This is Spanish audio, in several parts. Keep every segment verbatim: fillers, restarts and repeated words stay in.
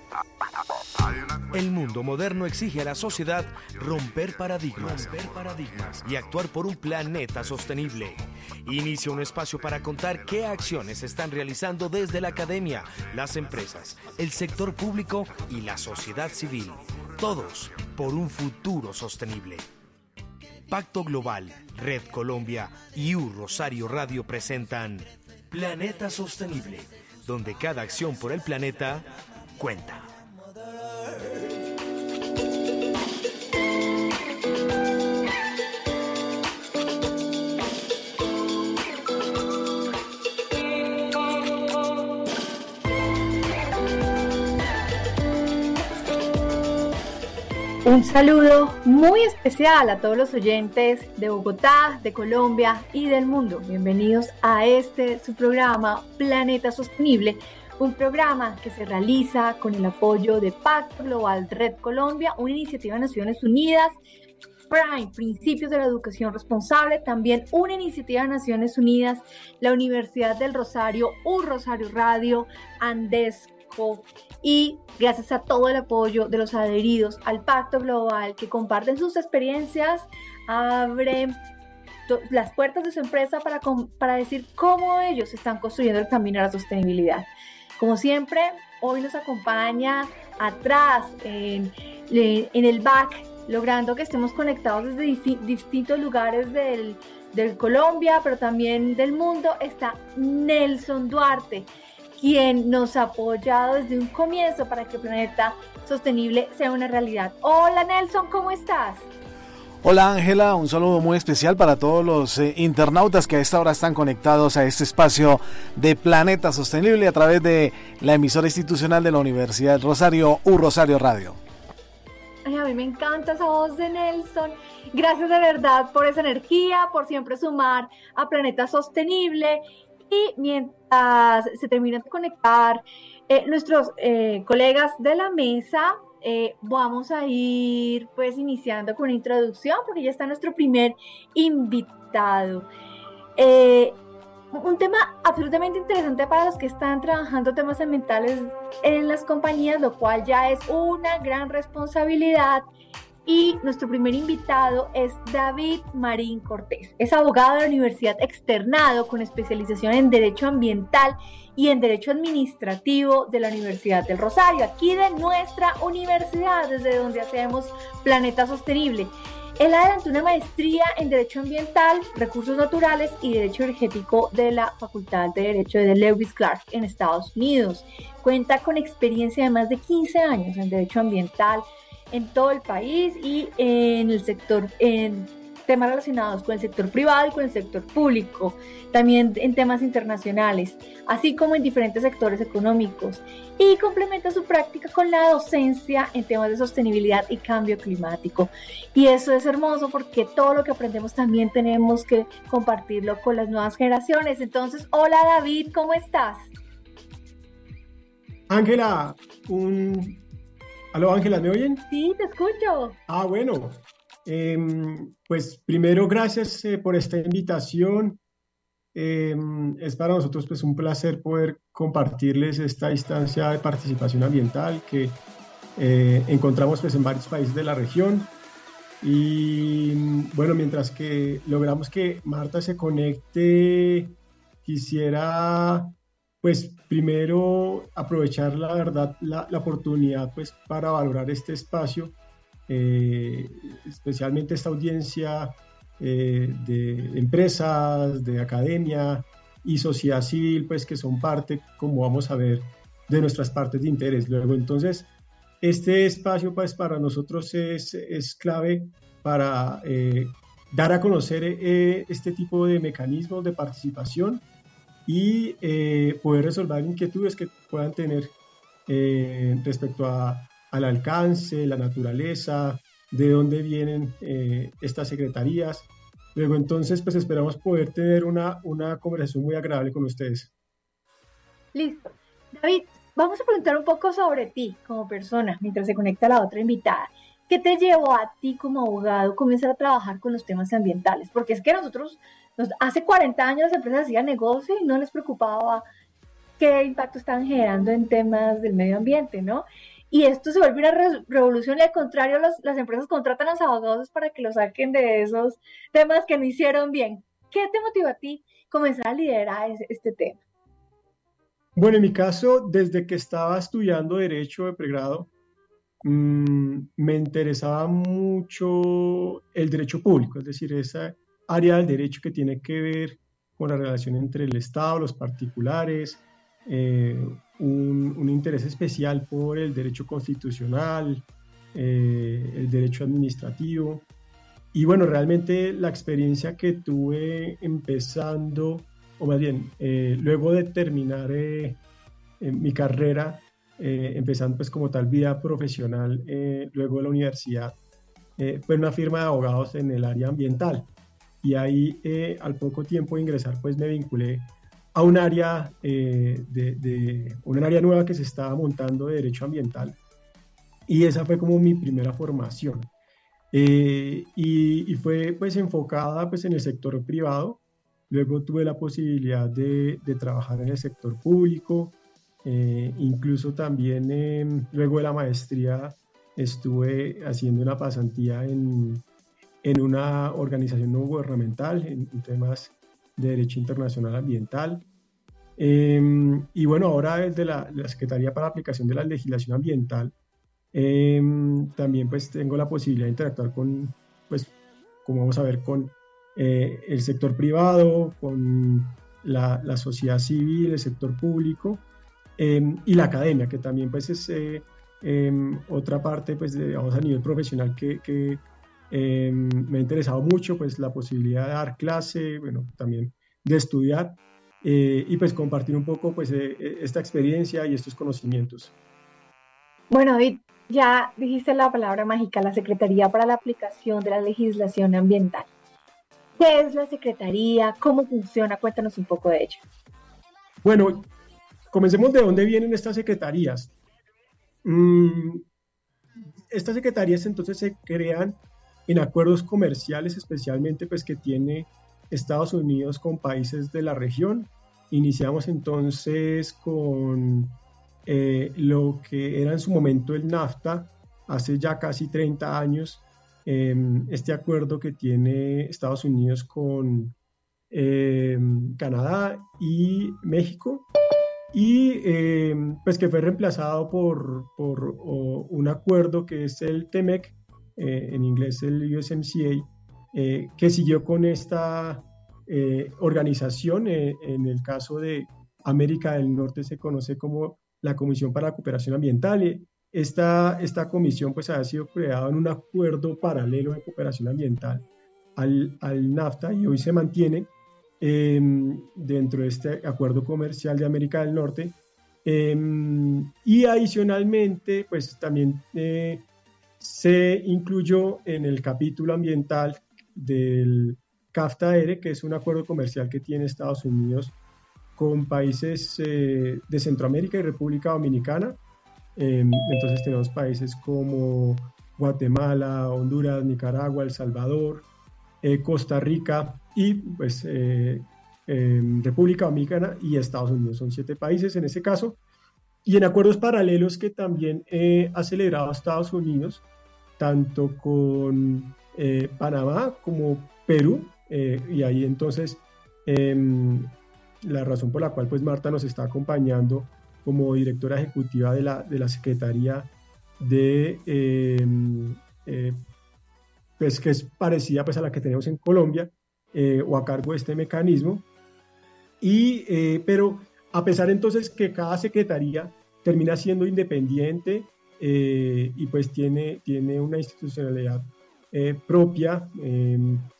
El mundo moderno exige a la sociedad romper paradigmas, romper paradigmas y actuar por un planeta sostenible. Inicia un espacio para contar qué acciones se están realizando desde la academia, las empresas, el sector público y la sociedad civil. Todos por un futuro sostenible. Pacto Global, Red Colombia y U Rosario Radio presentan Planeta Sostenible, donde cada acción por el planeta cuenta. Un saludo muy especial a todos los oyentes de Bogotá, de Colombia y del mundo. Bienvenidos a este, su programa Planeta Sostenible, un programa que se realiza con el apoyo de Pacto Global Red Colombia, una iniciativa de Naciones Unidas, Prime, Principios de la Educación Responsable, también una iniciativa de Naciones Unidas, la Universidad del Rosario, U Rosario Radio, Andesco, y gracias a todo el apoyo de los adheridos al Pacto Global que comparten sus experiencias, abren to- las puertas de su empresa para, com- para decir cómo ellos están construyendo el camino a la sostenibilidad. Como siempre, hoy nos acompaña atrás en, en el back, logrando que estemos conectados desde dif- distintos lugares del, del Colombia, pero también del mundo, está Nelson Duarte, quien nos ha apoyado desde un comienzo para que el Planeta Sostenible sea una realidad. Hola Nelson, ¿cómo estás? Hola Ángela, un saludo muy especial para todos los eh, internautas que a esta hora están conectados a este espacio de Planeta Sostenible a través de la emisora institucional de la Universidad del Rosario, U Rosario Radio. Ay, a mí me encanta esa voz de Nelson. Gracias de verdad por esa energía, por siempre sumar a Planeta Sostenible. Y mientras se terminan de conectar eh, nuestros eh, colegas de la mesa, eh, vamos a ir pues iniciando con una introducción porque ya está nuestro primer invitado. Eh, un tema absolutamente interesante para los que están trabajando temas ambientales en las compañías, lo cual ya es una gran responsabilidad. Y nuestro primer invitado es David Marín Cortés. Es abogado de la Universidad Externado con especialización en Derecho Ambiental y en Derecho Administrativo de la Universidad del Rosario, aquí de nuestra universidad, desde donde hacemos Planeta Sostenible. Él adelantó una maestría en Derecho Ambiental, Recursos Naturales y Derecho Energético de la Facultad de Derecho de Lewis Clark en Estados Unidos. Cuenta con experiencia de más de quince años en Derecho Ambiental en todo el país y en el sector, en temas relacionados con el sector privado y con el sector público, también en temas internacionales, así como en diferentes sectores económicos, y complementa su práctica con la docencia en temas de sostenibilidad y cambio climático. Y eso es hermoso porque todo lo que aprendemos también tenemos que compartirlo con las nuevas generaciones. Entonces, hola David, ¿cómo estás? Ángela, un... ¿Aló Ángela, me oyen? Sí, te escucho. Ah, bueno, eh, pues primero gracias eh, por esta invitación. Eh, es para nosotros pues un placer poder compartirles esta instancia de participación ambiental que eh, encontramos pues en varios países de la región. Y bueno, mientras que logramos que Marta se conecte, quisiera pues primero aprovechar la verdad, la, la oportunidad pues para valorar este espacio, eh, especialmente esta audiencia eh, de empresas, de academia y sociedad civil, pues que son parte, como vamos a ver, de nuestras partes de interés. Luego, entonces, este espacio pues para nosotros es, es clave para eh, dar a conocer eh, este tipo de mecanismos de participación y eh, poder resolver inquietudes que puedan tener eh, respecto a, al alcance, la naturaleza, de dónde vienen eh, estas secretarías. Luego, entonces, pues esperamos poder tener una, una conversación muy agradable con ustedes. Listo. David, vamos a preguntar un poco sobre ti como persona, mientras se conecta la otra invitada. ¿Qué te llevó a ti como abogado a comenzar a trabajar con los temas ambientales? Porque es que nosotros, nos, hace cuarenta años las empresas hacían negocio y no les preocupaba qué impacto estaban generando en temas del medio ambiente, ¿no? y esto se vuelve una re revolución y al contrario los, las empresas contratan a los abogados para que lo saquen de esos temas que no hicieron bien. ¿Qué te motivó a ti comenzar a liderar ese, este tema? Bueno, en mi caso, desde que estaba estudiando Derecho de pregrado, mmm, me interesaba mucho el derecho público, es decir, esa área del derecho que tiene que ver con la relación entre el Estado, los particulares, eh, un, un interés especial por el derecho constitucional, eh, el derecho administrativo. Y bueno, realmente la experiencia que tuve empezando, o más bien, eh, luego de terminar eh, mi carrera, eh, empezando pues como tal vida profesional, eh, luego de la universidad, eh, fue una firma de abogados en el área ambiental. Y ahí eh, al poco tiempo de ingresar pues me vinculé a un área, eh, de, de, un área nueva que se estaba montando de derecho ambiental. Y esa fue como mi primera formación. Eh, y, y fue pues enfocada pues en el sector privado. Luego tuve la posibilidad de, de trabajar en el sector público, eh, incluso también eh, luego de la maestría estuve haciendo una pasantía en, en una organización no gubernamental en, en temas de derecho internacional ambiental. Eh, y bueno, ahora desde la, la Secretaría para la Aplicación de la Legislación Ambiental, eh, también pues tengo la posibilidad de interactuar con, pues como vamos a ver, con eh, el sector privado, con la, la sociedad civil, el sector público eh, y la academia, que también pues es eh, eh, otra parte pues de, vamos, a nivel profesional que, que eh, me ha interesado mucho, pues la posibilidad de dar clase, bueno, también de estudiar eh, y pues compartir un poco pues eh, esta experiencia y estos conocimientos. Bueno, David, ya dijiste la palabra mágica, la Secretaría para la Aplicación de la Legislación Ambiental. ¿Qué es la Secretaría? ¿Cómo funciona? Cuéntanos un poco de ello. Bueno, comencemos de dónde vienen estas secretarías. Mm, estas secretarías entonces se crean en acuerdos comerciales, especialmente pues que tiene Estados Unidos con países de la región. Iniciamos entonces con eh, lo que era en su momento el NAFTA, hace ya casi treinta años, eh, este acuerdo que tiene Estados Unidos con eh, Canadá y México, y eh, pues que fue reemplazado por, por o, un acuerdo que es el T M E C, eh, en inglés el U S M C A, eh, que siguió con esta eh, organización. Eh, en el caso de América del Norte se conoce como la Comisión para la Cooperación Ambiental. Y esta, esta comisión pues ha sido creada en un acuerdo paralelo de cooperación ambiental al, al NAFTA, y hoy se mantiene eh, dentro de este acuerdo comercial de América del Norte. Eh, y adicionalmente pues también eh, se incluyó en el capítulo ambiental del CAFTA-R, que es un acuerdo comercial que tiene Estados Unidos con países eh, de Centroamérica y República Dominicana. Eh, entonces tenemos países como Guatemala, Honduras, Nicaragua, El Salvador, eh, Costa Rica y pues eh, eh, República Dominicana y Estados Unidos. Son siete países en ese caso. Y en acuerdos paralelos que también eh, ha celebrado Estados Unidos, tanto con eh, Panamá como Perú, eh, y ahí entonces eh, la razón por la cual pues Marta nos está acompañando como directora ejecutiva de la, de la Secretaría de, eh, eh, pues que es parecida pues a la que tenemos en Colombia, eh, o a cargo de este mecanismo. Y, eh, pero a pesar entonces que cada secretaría termina siendo independiente eh, y pues tiene, tiene una institucionalidad eh, propia, eh,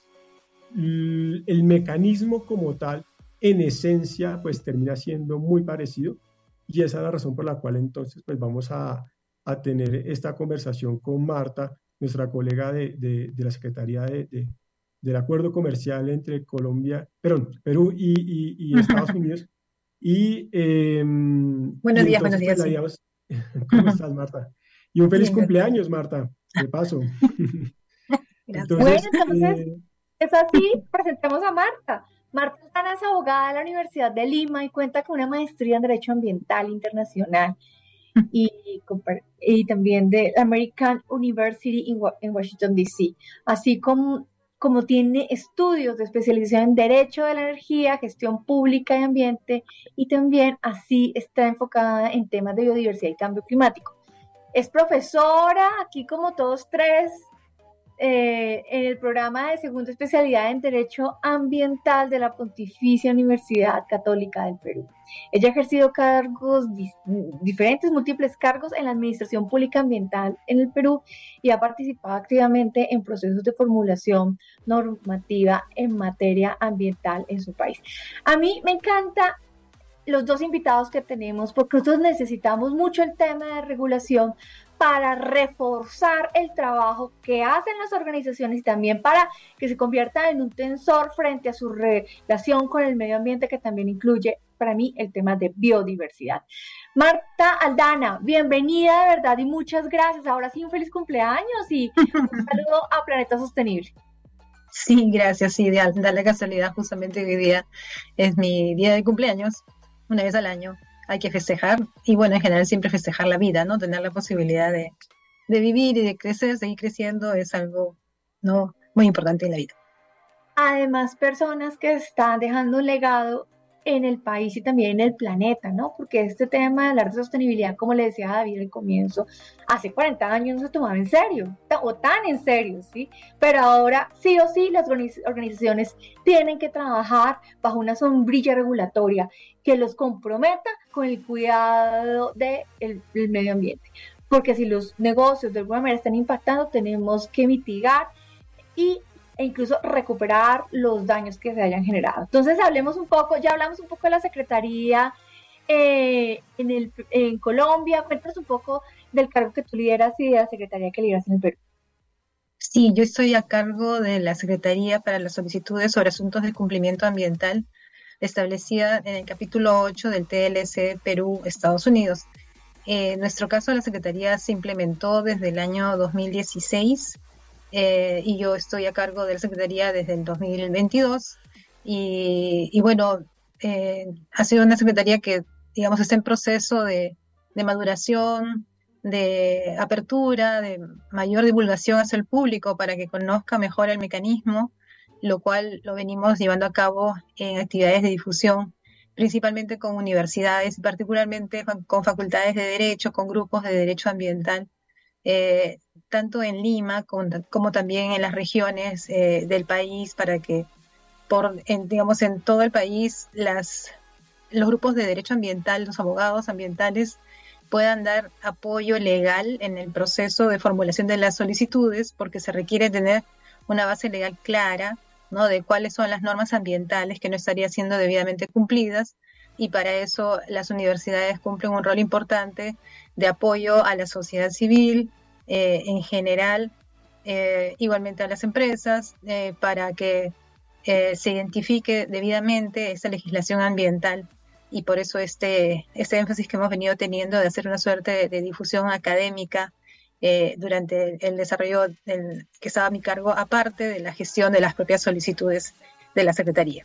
el mecanismo como tal en esencia pues termina siendo muy parecido, y esa es la razón por la cual entonces pues vamos a, a tener esta conversación con Marta, nuestra colega de, de, de la Secretaría de, de, del Acuerdo Comercial entre Colombia, perdón, Perú y, y, y Estados Unidos. Y, eh, buenos y días, entonces, buenos días. pues, Sí. digamos, ¿cómo estás, Marta? Y un feliz Bien, cumpleaños, Marta, de paso. Gracias. Entonces, Bueno, entonces, eh, es así, presentemos a Marta. Marta Tana es abogada de la Universidad de Lima y cuenta con una maestría en Derecho Ambiental Internacional. y, y también de American University en Washington, D C, así como, como tiene estudios de especialización en Derecho de la Energía, Gestión Pública y Ambiente, y también así está enfocada en temas de biodiversidad y cambio climático. Es profesora, aquí como todos tres, eh, en el programa de segunda especialidad en Derecho Ambiental de la Pontificia Universidad Católica del Perú. Ella ha ejercido cargos dis diferentes, múltiples cargos en la Administración Pública Ambiental en el Perú y ha participado activamente en procesos de formulación normativa en materia ambiental en su país. A mí me encanta los dos invitados que tenemos, porque nosotros necesitamos mucho el tema de regulación para reforzar el trabajo que hacen las organizaciones y también para que se convierta en un tensor frente a su relación con el medio ambiente, que también incluye para mí el tema de biodiversidad. Marta Aldana, bienvenida de verdad y muchas gracias. Ahora sí, un feliz cumpleaños y un saludo a Planeta Sostenible. Sí, gracias. Sí, da la casualidad, justamente hoy día es mi día de cumpleaños, una vez al año. Hay que festejar, y bueno, en general siempre festejar la vida, ¿no? Tener la posibilidad de, de vivir y de crecer, seguir creciendo es algo, ¿no?, muy importante en la vida. Además, personas que están dejando un legado en el país y también en el planeta, ¿no? Porque este tema de hablar de sostenibilidad, como le decía David al comienzo, hace cuarenta años no se tomaba en serio, o tan en serio, ¿sí? Pero ahora sí o sí las organizaciones tienen que trabajar bajo una sombrilla regulatoria que los comprometa con el cuidado del del medio ambiente. Porque si los negocios de alguna manera están impactando, tenemos que mitigar y e incluso recuperar los daños que se hayan generado. Entonces hablemos un poco, ya hablamos un poco de la Secretaría eh, en, el, en Colombia. Cuéntanos un poco del cargo que tú lideras y de la Secretaría que lideras en el Perú. Sí, yo estoy a cargo de la Secretaría para las solicitudes sobre asuntos de cumplimiento ambiental, establecida en el capítulo ocho del T L C Perú, Estados Unidos. Eh, en nuestro caso, la Secretaría se implementó desde el año dos mil dieciséis, Eh, y yo estoy a cargo de la Secretaría desde el dos mil veintidós y, y bueno, eh, ha sido una Secretaría que, digamos, está en proceso de, de maduración, de apertura, de mayor divulgación hacia el público para que conozca mejor el mecanismo, lo cual lo venimos llevando a cabo en actividades de difusión, principalmente con universidades, particularmente con facultades de Derecho, con grupos de Derecho Ambiental, eh, tanto en Lima como, como también en las regiones eh, del país, para que por, en, digamos, en todo el país las, los grupos de derecho ambiental, los abogados ambientales puedan dar apoyo legal en el proceso de formulación de las solicitudes, porque se requiere tener una base legal clara, ¿no?, de cuáles son las normas ambientales que no estarían siendo debidamente cumplidas, y para eso las universidades cumplen un rol importante de apoyo a la sociedad civil, eh, en general, eh, igualmente a las empresas, eh, para que eh, se identifique debidamente esta legislación ambiental, y por eso este, este énfasis que hemos venido teniendo de hacer una suerte de, de difusión académica eh, durante el, el desarrollo del, que estaba a mi cargo, aparte de la gestión de las propias solicitudes de la Secretaría.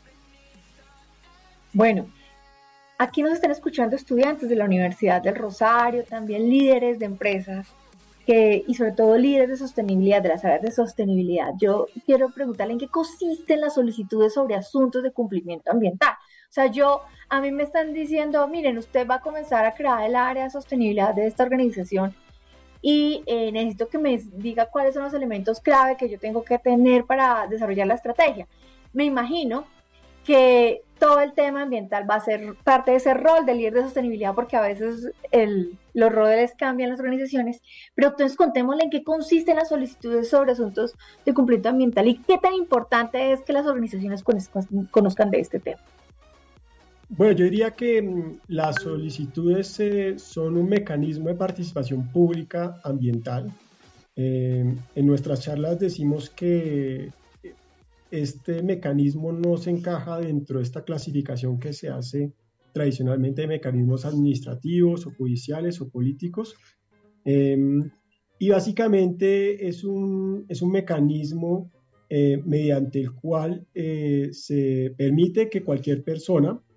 Bueno, aquí nos están escuchando estudiantes de la Universidad del Rosario, también líderes de empresas que, y sobre todo líderes de sostenibilidad, de las áreas de sostenibilidad. Yo quiero preguntarle en qué consisten las solicitudes sobre asuntos de cumplimiento ambiental. O sea, yo, a mí me están diciendo, miren, usted va a comenzar a crear el área de sostenibilidad de esta organización y eh, necesito que me diga cuáles son los elementos clave que yo tengo que tener para desarrollar la estrategia. Me imagino que todo el tema ambiental va a ser parte de ese rol del líder de sostenibilidad, porque a veces el, los roles cambian en las organizaciones, pero entonces contémosle en qué consisten las solicitudes sobre asuntos de cumplimiento ambiental y qué tan importante es que las organizaciones conozcan, conozcan de este tema. Bueno, yo diría que mm, las solicitudes eh, son un mecanismo de participación pública ambiental. Eh, en nuestras charlas decimos que este mecanismo no se encaja dentro de esta clasificación que se hace tradicionalmente de mecanismos administrativos o judiciales o políticos, eh, y básicamente es un, es un mecanismo eh, mediante el cual eh, se permite que cualquier persona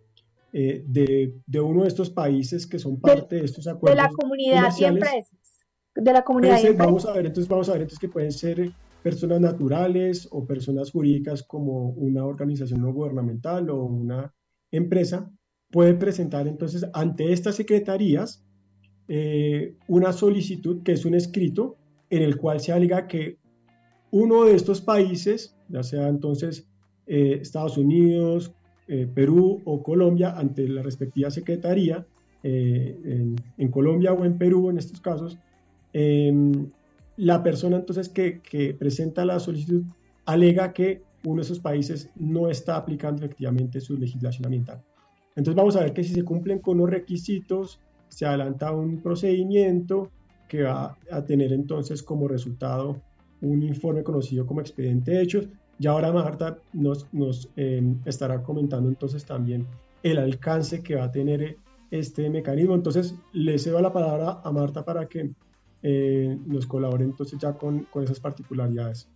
eh, de, de uno de estos países que son parte de, de estos acuerdos de la comunidad comerciales. Y empresas. De la comunidad Ser, y empresas. vamos a ver, entonces vamos a ver entonces que pueden ser personas naturales o personas jurídicas como una organización no gubernamental o una empresa, puede presentar entonces ante estas secretarías eh, una solicitud que es un escrito en el cual se alega que uno de estos países, ya sea entonces eh, Estados Unidos, eh, Perú o Colombia, ante la respectiva secretaría, eh, en, en Colombia o en Perú en estos casos, eh, la persona entonces que, que presenta la solicitud alega que uno de esos países no está aplicando efectivamente su legislación ambiental. Entonces vamos a ver que si se cumplen con los requisitos, se adelanta un procedimiento que va a tener entonces como resultado un informe conocido como expediente de hechos. Y ahora Marta nos, nos eh, estará comentando entonces también el alcance que va a tener este mecanismo. Entonces le cedo la palabra a Marta para que eh, nos colabore entonces ya con, con esas particularidades.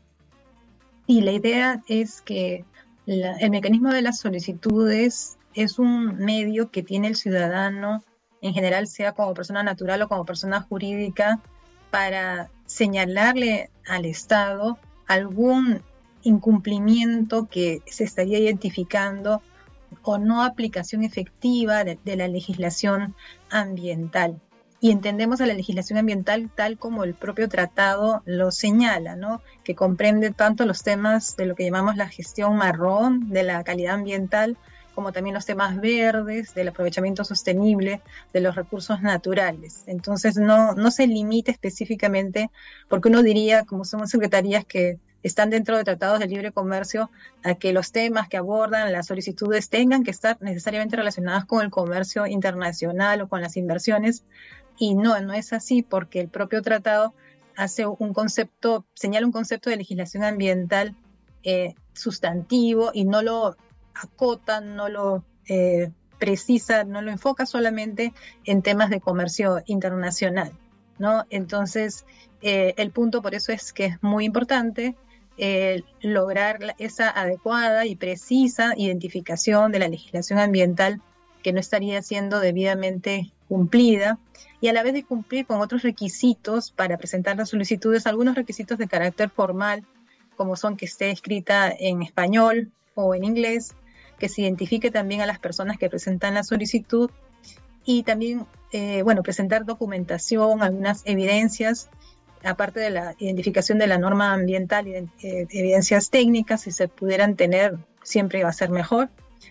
Y la idea es que la, el mecanismo de las solicitudes es un medio que tiene el ciudadano, en general sea como persona natural o como persona jurídica, para señalarle al Estado algún incumplimiento que se estaría identificando o no aplicación efectiva de, de la legislación ambiental. Y entendemos a la legislación ambiental tal como el propio tratado lo señala, ¿no? Que comprende tanto los temas de lo que llamamos la gestión marrón, de la calidad ambiental, como también los temas verdes, del aprovechamiento sostenible de los recursos naturales. Entonces no, no se limite específicamente, porque uno diría, como somos secretarías que están dentro de tratados de libre comercio, a que los temas que abordan las solicitudes tengan que estar necesariamente relacionados con el comercio internacional o con las inversiones, y no, no es así, porque el propio tratado hace un concepto, señala un concepto de legislación ambiental eh, sustantivo y no lo acota, no lo eh, precisa, no lo enfoca solamente en temas de comercio internacional, ¿no? Entonces, eh, el punto por eso es que es muy importante eh, lograr esa adecuada y precisa identificación de la legislación ambiental que no estaría siendo debidamente cumplida, y a la vez de cumplir con otros requisitos para presentar las solicitudes, algunos requisitos de carácter formal, como son que esté escrita en español o en inglés, que se identifique también a las personas que presentan la solicitud, y también, eh, bueno, presentar documentación, algunas evidencias, aparte de la identificación de la norma ambiental y eh, evidencias técnicas, si se pudieran tener, siempre va a ser mejor.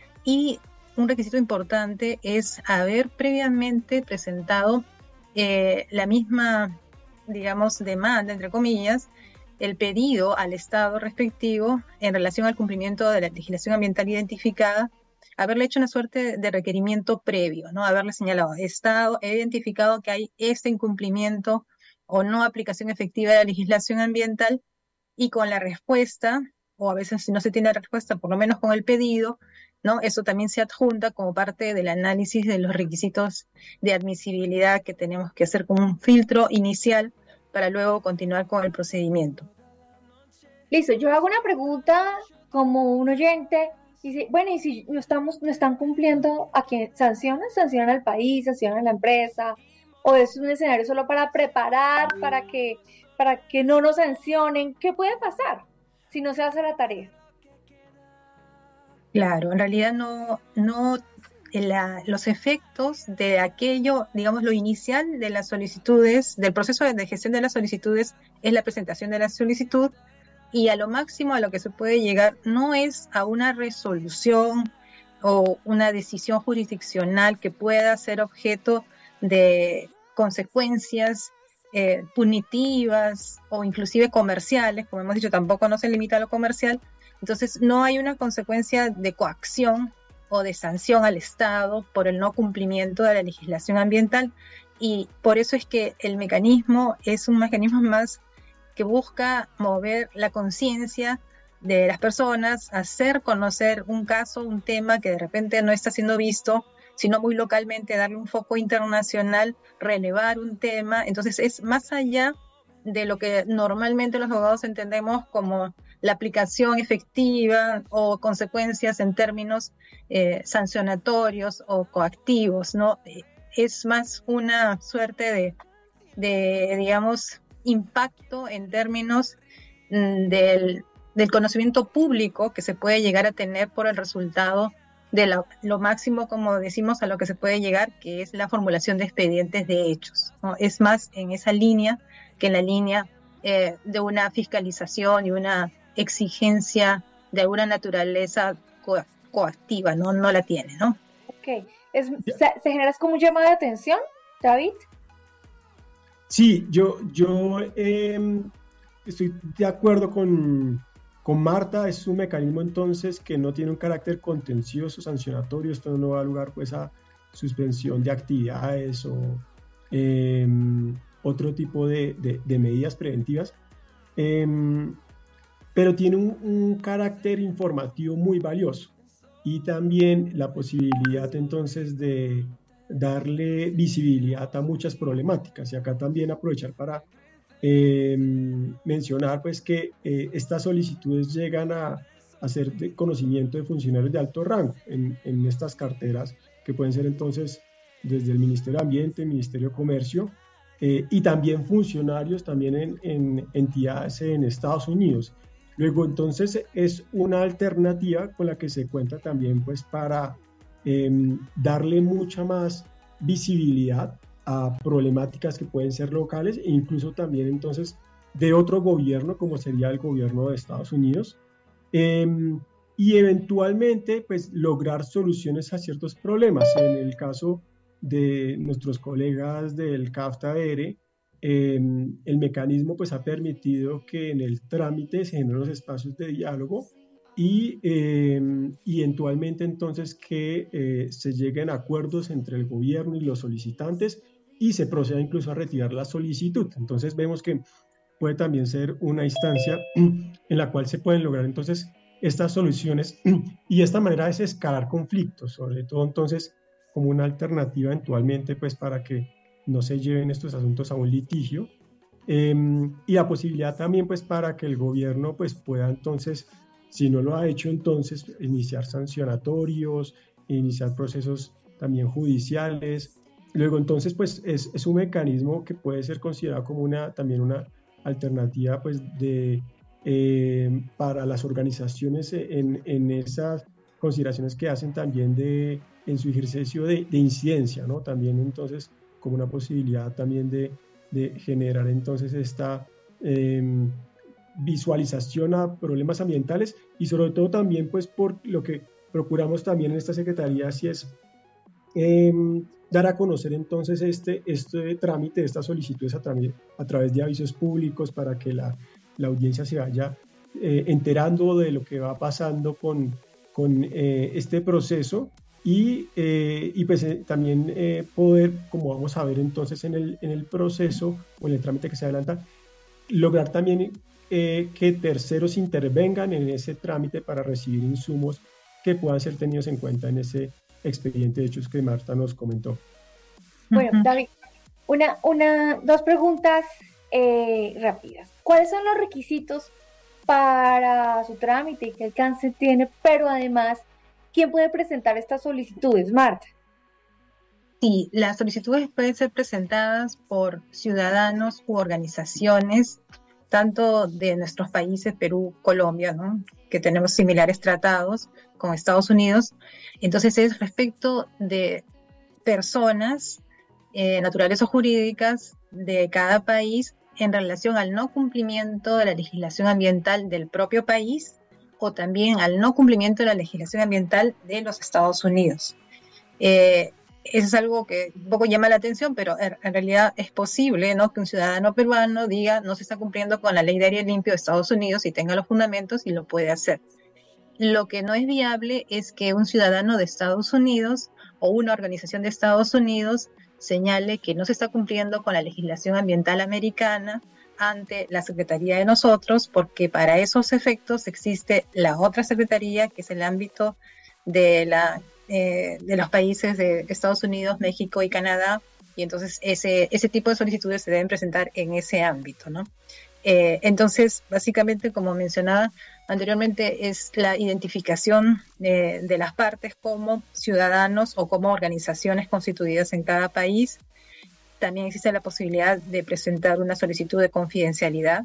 Y un requisito importante es haber previamente presentado eh, la misma, digamos, demanda, entre comillas, el pedido al Estado respectivo en relación al cumplimiento de la legislación ambiental identificada, haberle hecho una suerte de requerimiento previo, ¿no? Haberle señalado, Estado, he identificado que hay este incumplimiento o no aplicación efectiva de la legislación ambiental, y con la respuesta, o a veces si no se tiene respuesta, por lo menos con el pedido, ¿no? Eso también se adjunta como parte del análisis de los requisitos de admisibilidad que tenemos que hacer como un filtro inicial para luego continuar con el procedimiento. Listo, yo hago una pregunta como un oyente, y si, bueno, y si no estamos, no están cumpliendo, ¿a quién sancionan? ¿Sancionan al país, sancionan a la empresa? ¿O es un escenario solo para preparar, para que, para que no nos sancionen? ¿Qué puede pasar si no se hace la tarea? Claro, en realidad no, no la, los efectos de aquello, digamos, lo inicial de las solicitudes, del proceso de gestión de las solicitudes es la presentación de la solicitud, y a lo máximo a lo que se puede llegar no es a una resolución o una decisión jurisdiccional que pueda ser objeto de consecuencias eh, punitivas o inclusive comerciales, como hemos dicho, tampoco no se limita a lo comercial. Entonces no hay una consecuencia de coacción o de sanción al Estado por el no cumplimiento de la legislación ambiental, y por eso es que el mecanismo es un mecanismo más que busca mover la conciencia de las personas, hacer conocer un caso, un tema que de repente no está siendo visto, sino muy localmente, darle un foco internacional, relevar un tema. Entonces es más allá de lo que normalmente los abogados entendemos como la aplicación efectiva o consecuencias en términos eh, sancionatorios o coactivos, ¿no? Es más una suerte de, de digamos, impacto en términos mm, del, del conocimiento público que se puede llegar a tener por el resultado de la, lo máximo, como decimos, a lo que se puede llegar, que es la formulación de expedientes de hechos, ¿no? Es más en esa línea que en la línea eh, de una fiscalización y una exigencia de alguna naturaleza co- coactiva, ¿no? No la tiene, ¿no? Ok. Es, se, ¿Se genera como un llamado de atención, David? Sí, yo, yo eh, estoy de acuerdo con, con Marta. Es un mecanismo entonces que no tiene un carácter contencioso, sancionatorio. Esto no da lugar pues a suspensión de actividades o eh, otro tipo de, de, de medidas preventivas, eh, pero tiene un, un carácter informativo muy valioso y también la posibilidad entonces de darle visibilidad a muchas problemáticas. Y acá también aprovechar para eh, mencionar pues que eh, estas solicitudes llegan a, a ser de conocimiento de funcionarios de alto rango en, en estas carteras, que pueden ser entonces desde el Ministerio de Ambiente, Ministerio de Comercio, eh, y también funcionarios también en, en entidades en Estados Unidos. Luego entonces es una alternativa con la que se cuenta también pues para eh, darle mucha más visibilidad a problemáticas que pueden ser locales e incluso también entonces de otro gobierno como sería el gobierno de Estados Unidos, eh, y eventualmente pues lograr soluciones a ciertos problemas. En el caso de nuestros colegas del CAFTA-E, eh, el mecanismo pues ha permitido que en el trámite se generen los espacios de diálogo y eh, y eventualmente entonces que eh, se lleguen a acuerdos entre el gobierno y los solicitantes y se proceda incluso a retirar la solicitud. Entonces vemos que puede también ser una instancia en la cual se pueden lograr entonces estas soluciones y de esta manera es escalar conflictos, sobre todo entonces como una alternativa eventualmente pues para que no se lleven estos asuntos a un litigio, eh, y la posibilidad también pues para que el gobierno pues pueda entonces, si no lo ha hecho entonces, iniciar sancionatorios, iniciar procesos también judiciales. Luego entonces pues es, es un mecanismo que puede ser considerado como una, también una alternativa pues de, eh, para las organizaciones en, en esas consideraciones que hacen también de, en su ejercicio de, de incidencia, ¿no? También entonces como una posibilidad también de, de generar entonces esta eh, visualización a problemas ambientales y sobre todo también pues por lo que procuramos también en esta secretaría, si es eh, dar a conocer entonces este, este trámite, estas solicitudes a, través, a través de avisos públicos para que la, la audiencia se vaya eh, enterando de lo que va pasando con, con eh, este proceso. Y, eh, y pues eh, también eh, poder, como vamos a ver entonces en el, en el proceso o en el trámite que se adelanta, lograr también eh, que terceros intervengan en ese trámite para recibir insumos que puedan ser tenidos en cuenta en ese expediente de hechos que Marta nos comentó. Bueno, David, una, una, dos preguntas eh, rápidas. ¿Cuáles son los requisitos para su trámite y qué alcance tiene? Pero además, ¿quién puede presentar estas solicitudes, Marta? Sí, las solicitudes pueden ser presentadas por ciudadanos u organizaciones, tanto de nuestros países, Perú, Colombia, ¿no? Que tenemos similares tratados con Estados Unidos. Entonces es respecto de personas eh, naturales o jurídicas de cada país en relación al no cumplimiento de la legislación ambiental del propio país o también al no cumplimiento de la legislación ambiental de los Estados Unidos. Eh, eso es algo que un poco llama la atención, pero en, en realidad es posible, ¿no?, que un ciudadano peruano diga no se está cumpliendo con la ley de aire limpio de Estados Unidos y tenga los fundamentos y lo puede hacer. Lo que no es viable es que un ciudadano de Estados Unidos o una organización de Estados Unidos señale que no se está cumpliendo con la legislación ambiental americana ante la Secretaría de nosotros, porque para esos efectos existe la otra Secretaría, que es el ámbito de, la, eh, de los países de Estados Unidos, México y Canadá, y entonces ese, ese tipo de solicitudes se deben presentar en ese ámbito, ¿no? Eh, entonces, básicamente, como mencionaba anteriormente, es la identificación de, de las partes como ciudadanos o como organizaciones constituidas en cada país. También existe la posibilidad de presentar una solicitud de confidencialidad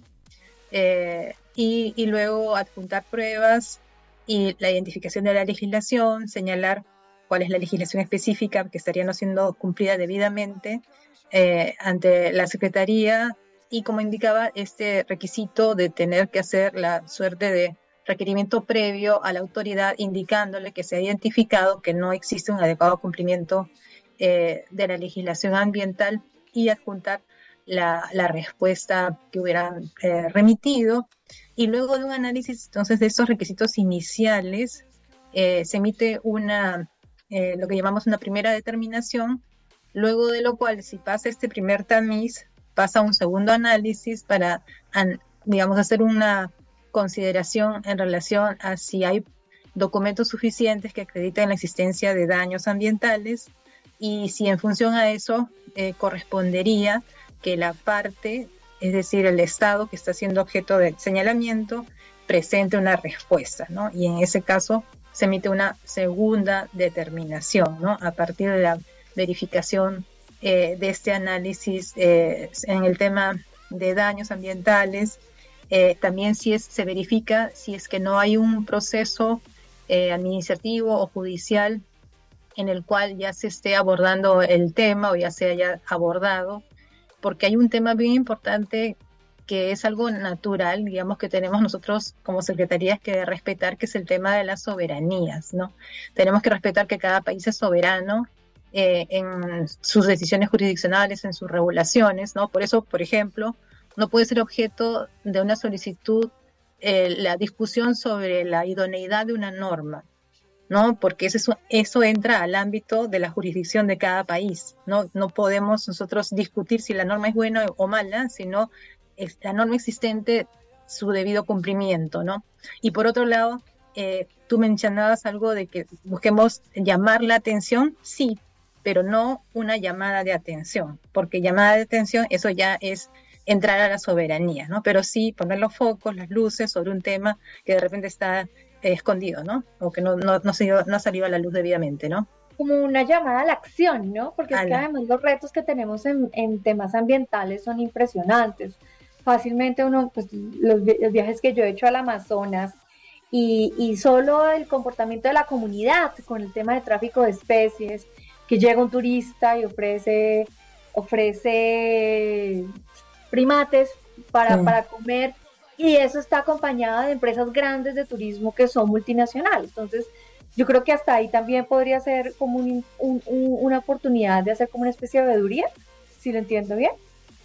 eh, y, y luego adjuntar pruebas y la identificación de la legislación, señalar cuál es la legislación específica que estaría no siendo cumplida debidamente eh, ante la Secretaría. Y como indicaba, este requisito de tener que hacer la suerte de requerimiento previo a la autoridad indicándole que se ha identificado que no existe un adecuado cumplimiento eh, de la legislación ambiental y adjuntar la, la respuesta que hubieran eh, remitido. Y luego de un análisis entonces de estos requisitos iniciales, eh, se emite una, eh, lo que llamamos una primera determinación, luego de lo cual, si pasa este primer tamiz, pasa un segundo análisis para, digamos, hacer una consideración en relación a si hay documentos suficientes que acrediten la existencia de daños ambientales y si en función a eso eh, correspondería que la parte, es decir, el Estado que está siendo objeto del señalamiento, presente una respuesta, ¿no? Y en ese caso se emite una segunda determinación, ¿no? A partir de la verificación Eh, de este análisis eh, en el tema de daños ambientales, eh, también si es, se verifica si es que no hay un proceso eh, administrativo o judicial en el cual ya se esté abordando el tema o ya se haya abordado, porque hay un tema bien importante que es algo natural, digamos, que tenemos nosotros como secretarías que respetar, que es el tema de las soberanías, ¿no? Tenemos que respetar que cada país es soberano Eh, en sus decisiones jurisdiccionales, en sus regulaciones, ¿no? Por eso, por ejemplo, no puede ser objeto de una solicitud eh, la discusión sobre la idoneidad de una norma, ¿no? Porque eso, eso entra al ámbito de la jurisdicción de cada país, ¿no? No podemos nosotros discutir si la norma es buena o mala, sino es la norma existente, su debido cumplimiento, ¿no? Y por otro lado, eh, tú mencionabas algo de que busquemos llamar la atención, sí, pero no una llamada de atención, porque llamada de atención, eso ya es entrar a la soberanía, ¿no? Pero sí poner los focos, las luces sobre un tema que de repente está eh, escondido, ¿no? O que no, no, no, se, no ha salido a la luz debidamente, ¿no? Como una llamada a la acción, ¿no? Porque A es que la- además los retos que tenemos en, en temas ambientales son impresionantes. Fácilmente uno, pues los, vi- los viajes que yo he hecho al Amazonas y, y solo el comportamiento de la comunidad con el tema de tráfico de especies, que llega un turista y ofrece, ofrece primates para, Sí. para comer, y eso está acompañado de empresas grandes de turismo que son multinacionales. Entonces, yo creo que hasta ahí también podría ser como un- un- un- una oportunidad de hacer como una especie de veeduría, si lo entiendo bien.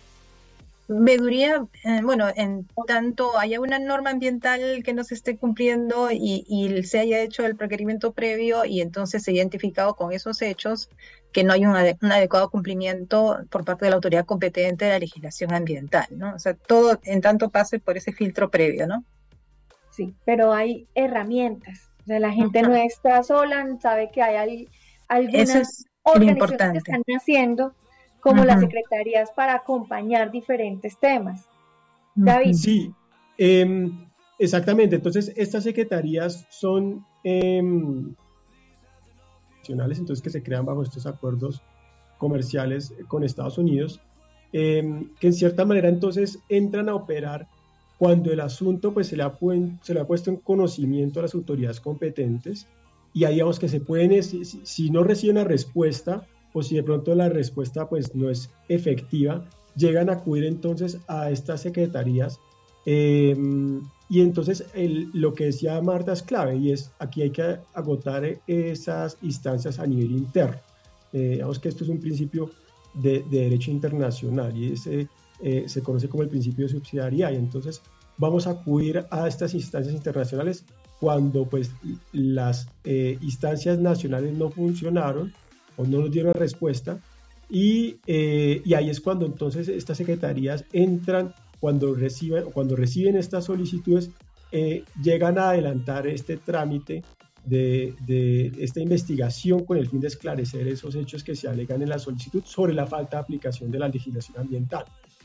Veeduría, eh, bueno, en tanto haya una norma ambiental que no se esté cumpliendo y, y se haya hecho el requerimiento previo y entonces se ha identificado con esos hechos que no hay un, ade- un adecuado cumplimiento por parte de la autoridad competente de la legislación ambiental, ¿no? O sea, todo en tanto pase por ese filtro previo, ¿no? Sí, pero hay herramientas. O sea, la gente no Ujú. está sola, sabe que hay al- Eso algunas es lo organizaciones que importante. están haciendo, como las Ujú, secretarías, para acompañar diferentes temas. ujú. David, Sí, em, exactamente. Entonces, estas secretarías son em, nacionales, entonces que se crean bajo estos acuerdos comerciales con Estados Unidos, em, que en cierta manera entonces entran a operar cuando el asunto pues se le ha, puen- se le ha puesto en conocimiento a las autoridades competentes y ahí digamos que se pueden, si, si- si no reciben la respuesta o si de pronto la respuesta pues no es efectiva, llegan a acudir entonces a estas secretarías. em, y entonces el- lo que decía Marta es clave y es aquí hay que agotar eh, esas instancias a nivel interno. Eh, digamos que esto es un principio de, de derecho internacional y ese, eh, se conoce como el principio de subsidiariedad y entonces vamos a acudir a estas instancias internacionales cuando pues las eh, instancias nacionales no funcionaron o no nos dieron respuesta y, eh, y ahí es cuando entonces estas secretarías entran cuando reciben, cuando reciben estas solicitudes, eh, llegan a adelantar este trámite de, de esta investigación con el fin de esclarecer esos hechos que se alegan en la solicitud sobre la falta de aplicación de la legislación ambiental.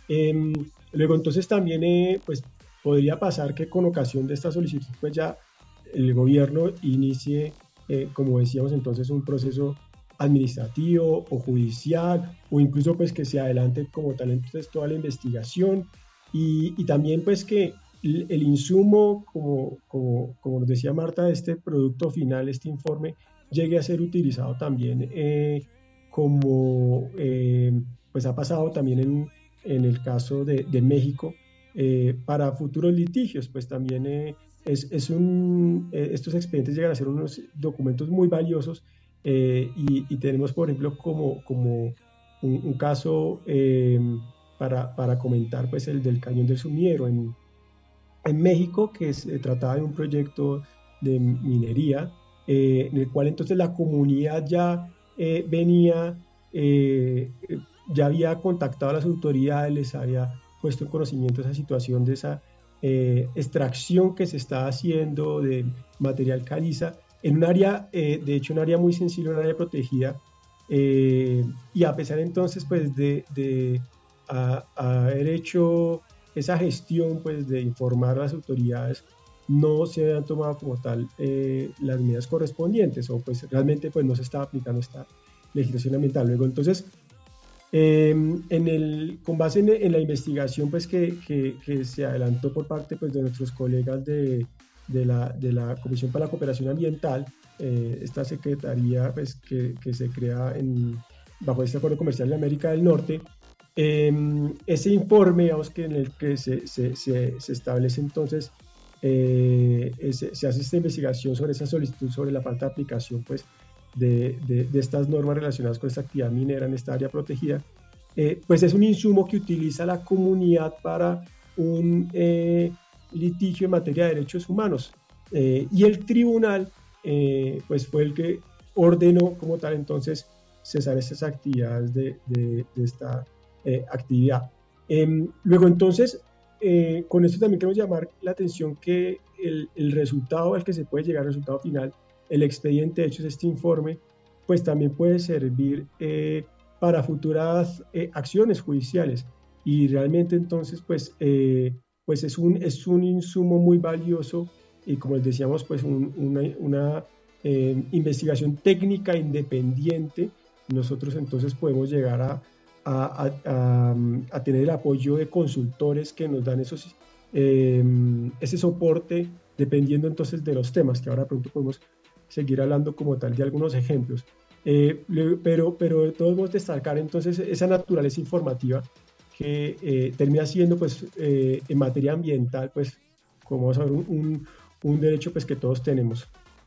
Eh, luego entonces también eh, pues podría pasar que con ocasión de esta solicitud pues ya el gobierno inicie, eh, como decíamos entonces, un proceso administrativo o judicial, o incluso pues que se adelante como tal entonces toda la investigación, y, y también pues que el, el insumo, como, como, como nos decía Marta, este producto final, este informe, llegue a ser utilizado también eh, como eh, pues ha pasado también en, en el caso de, de México, eh, para futuros litigios. Pues también eh, es, es un, eh, estos expedientes llegan a ser unos documentos muy valiosos. Eh, y, y tenemos, por ejemplo, como, como un, un caso eh, para, para comentar, pues el del Cañón del Sumidero en, en México, que se trataba de un proyecto de minería, eh, en el cual entonces la comunidad ya eh, venía, eh, ya había contactado a las autoridades, les había puesto en conocimiento esa situación de esa eh, extracción que se estaba haciendo de material caliza, en un área, eh, de hecho un área muy sensible, un área protegida, eh, y a pesar entonces pues de, de a, a haber hecho esa gestión pues de informar a las autoridades, no se habían tomado como tal eh, las medidas correspondientes, o pues realmente pues no se estaba aplicando esta legislación ambiental. Luego entonces, eh, en el, con base en, en la investigación pues que, que, que se adelantó por parte pues de nuestros colegas de De la, de la Comisión para la Cooperación Ambiental, eh, esta secretaría pues, que, que se crea en, bajo este Acuerdo Comercial de América del Norte, eh, ese informe, digamos, que en el que se, se, se, se establece entonces, eh, se, se hace esta investigación sobre esa solicitud, sobre la falta de aplicación pues, de, de, de estas normas relacionadas con esta actividad minera en esta área protegida, eh, pues es un insumo que utiliza la comunidad para un eh, litigio en materia de derechos humanos, eh, y el tribunal eh, pues fue el que ordenó como tal entonces cesar estas actividades de, de, de esta eh, actividad. Eh, luego entonces eh, con esto también queremos llamar la atención que el, el resultado al que se puede llegar, al resultado final, el expediente, de hecho este informe, pues también puede servir eh, para futuras eh, acciones judiciales, y realmente entonces pues eh, pues es un, es un insumo muy valioso, y como les decíamos, pues un, una, una eh, investigación técnica independiente. Nosotros entonces podemos llegar a, a, a, a tener el apoyo de consultores que nos dan esos, eh, ese soporte, dependiendo entonces de los temas, que ahora pronto podemos seguir hablando como tal de algunos ejemplos. Eh, pero, pero de todos modos destacar entonces esa naturaleza informativa que eh, termina siendo pues eh, en materia ambiental pues como vamos a ver un, un, un derecho pues que todos tenemos.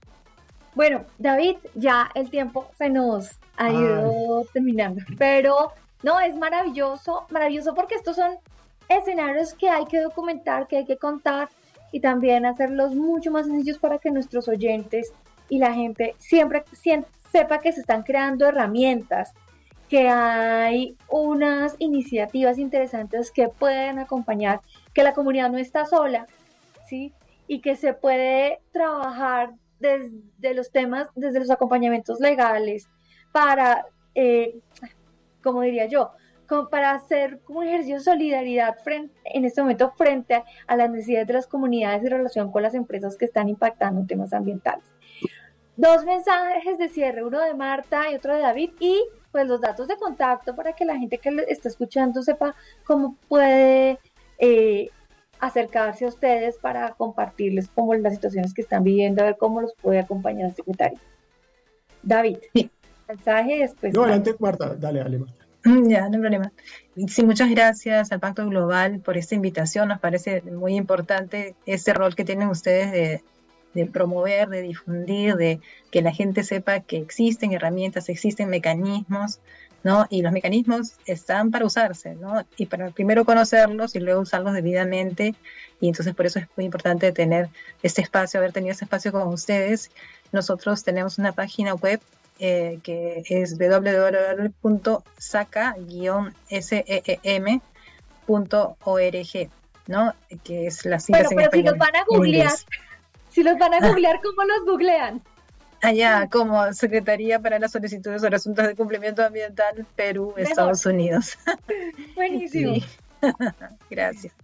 Bueno, David, ya el tiempo se nos ha ido Ay. terminando, pero no, es maravilloso, maravilloso porque estos son escenarios que hay que documentar, que hay que contar, y también hacerlos mucho más sencillos para que nuestros oyentes y la gente siempre, siempre sepa que se están creando herramientas, que hay unas iniciativas interesantes que pueden acompañar, que la comunidad no está sola, ¿sí? Y que se puede trabajar desde los temas, desde los acompañamientos legales, para, eh, como diría yo, como para hacer un ejercicio de solidaridad frente, en este momento frente a, a las necesidades de las comunidades en relación con las empresas que están impactando en temas ambientales. Dos mensajes de cierre, uno de Marta y otro de David, y pues los datos de contacto para que la gente que está escuchando sepa cómo puede eh, acercarse a ustedes para compartirles como las situaciones que están viviendo, a ver cómo los puede acompañar el secretario. David, sí. Mensaje después. No, adelante Marta, dale, dale Marta. Ya, no hay problema. Sí, muchas gracias al Pacto Global por esta invitación. Nos parece muy importante este rol que tienen ustedes de, de promover, de difundir, de que la gente sepa que existen herramientas, existen mecanismos, ¿no? Y los mecanismos están para usarse, ¿no? Y para primero conocerlos y luego usarlos debidamente. Y entonces por eso es muy importante tener este espacio, haber tenido este espacio con ustedes. Nosotros tenemos una página web Eh, que es doble u doble u doble u punto saca guion seem punto org, ¿no? Que es la sigla bueno, en pero español. Si los van a googlear, si los van a googlear, ¿cómo los googlean? Allá, como Secretaría para las Solicitudes sobre Asuntos de Cumplimiento Ambiental, Perú, Mejor. Estados Unidos. Buenísimo. Sí. Gracias.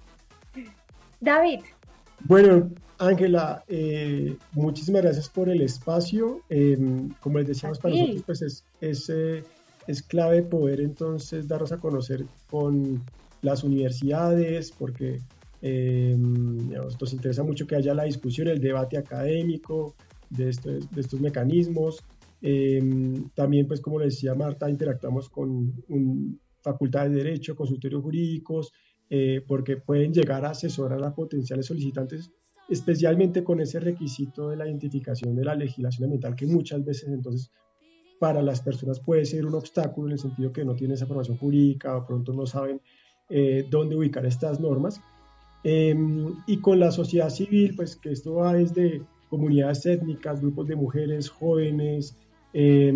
David. Bueno, Ángela, eh, muchísimas gracias por el espacio. Eh, como les decíamos, para nosotros pues es, es, eh, es clave poder entonces darnos a conocer con las universidades, porque eh, digamos, nos interesa mucho que haya la discusión, el debate académico de estos, de estos mecanismos. Eh, también, pues como les decía Marta, interactuamos con un, facultades de Derecho, consultorios jurídicos, eh, porque pueden llegar a asesorar a potenciales solicitantes, especialmente con ese requisito de la identificación de la legislación ambiental, que muchas veces entonces para las personas puede ser un obstáculo en el sentido que no tienen esa formación jurídica o pronto no saben eh, dónde ubicar estas normas. Eh, y con la sociedad civil, pues que esto va desde comunidades étnicas, grupos de mujeres, jóvenes, eh,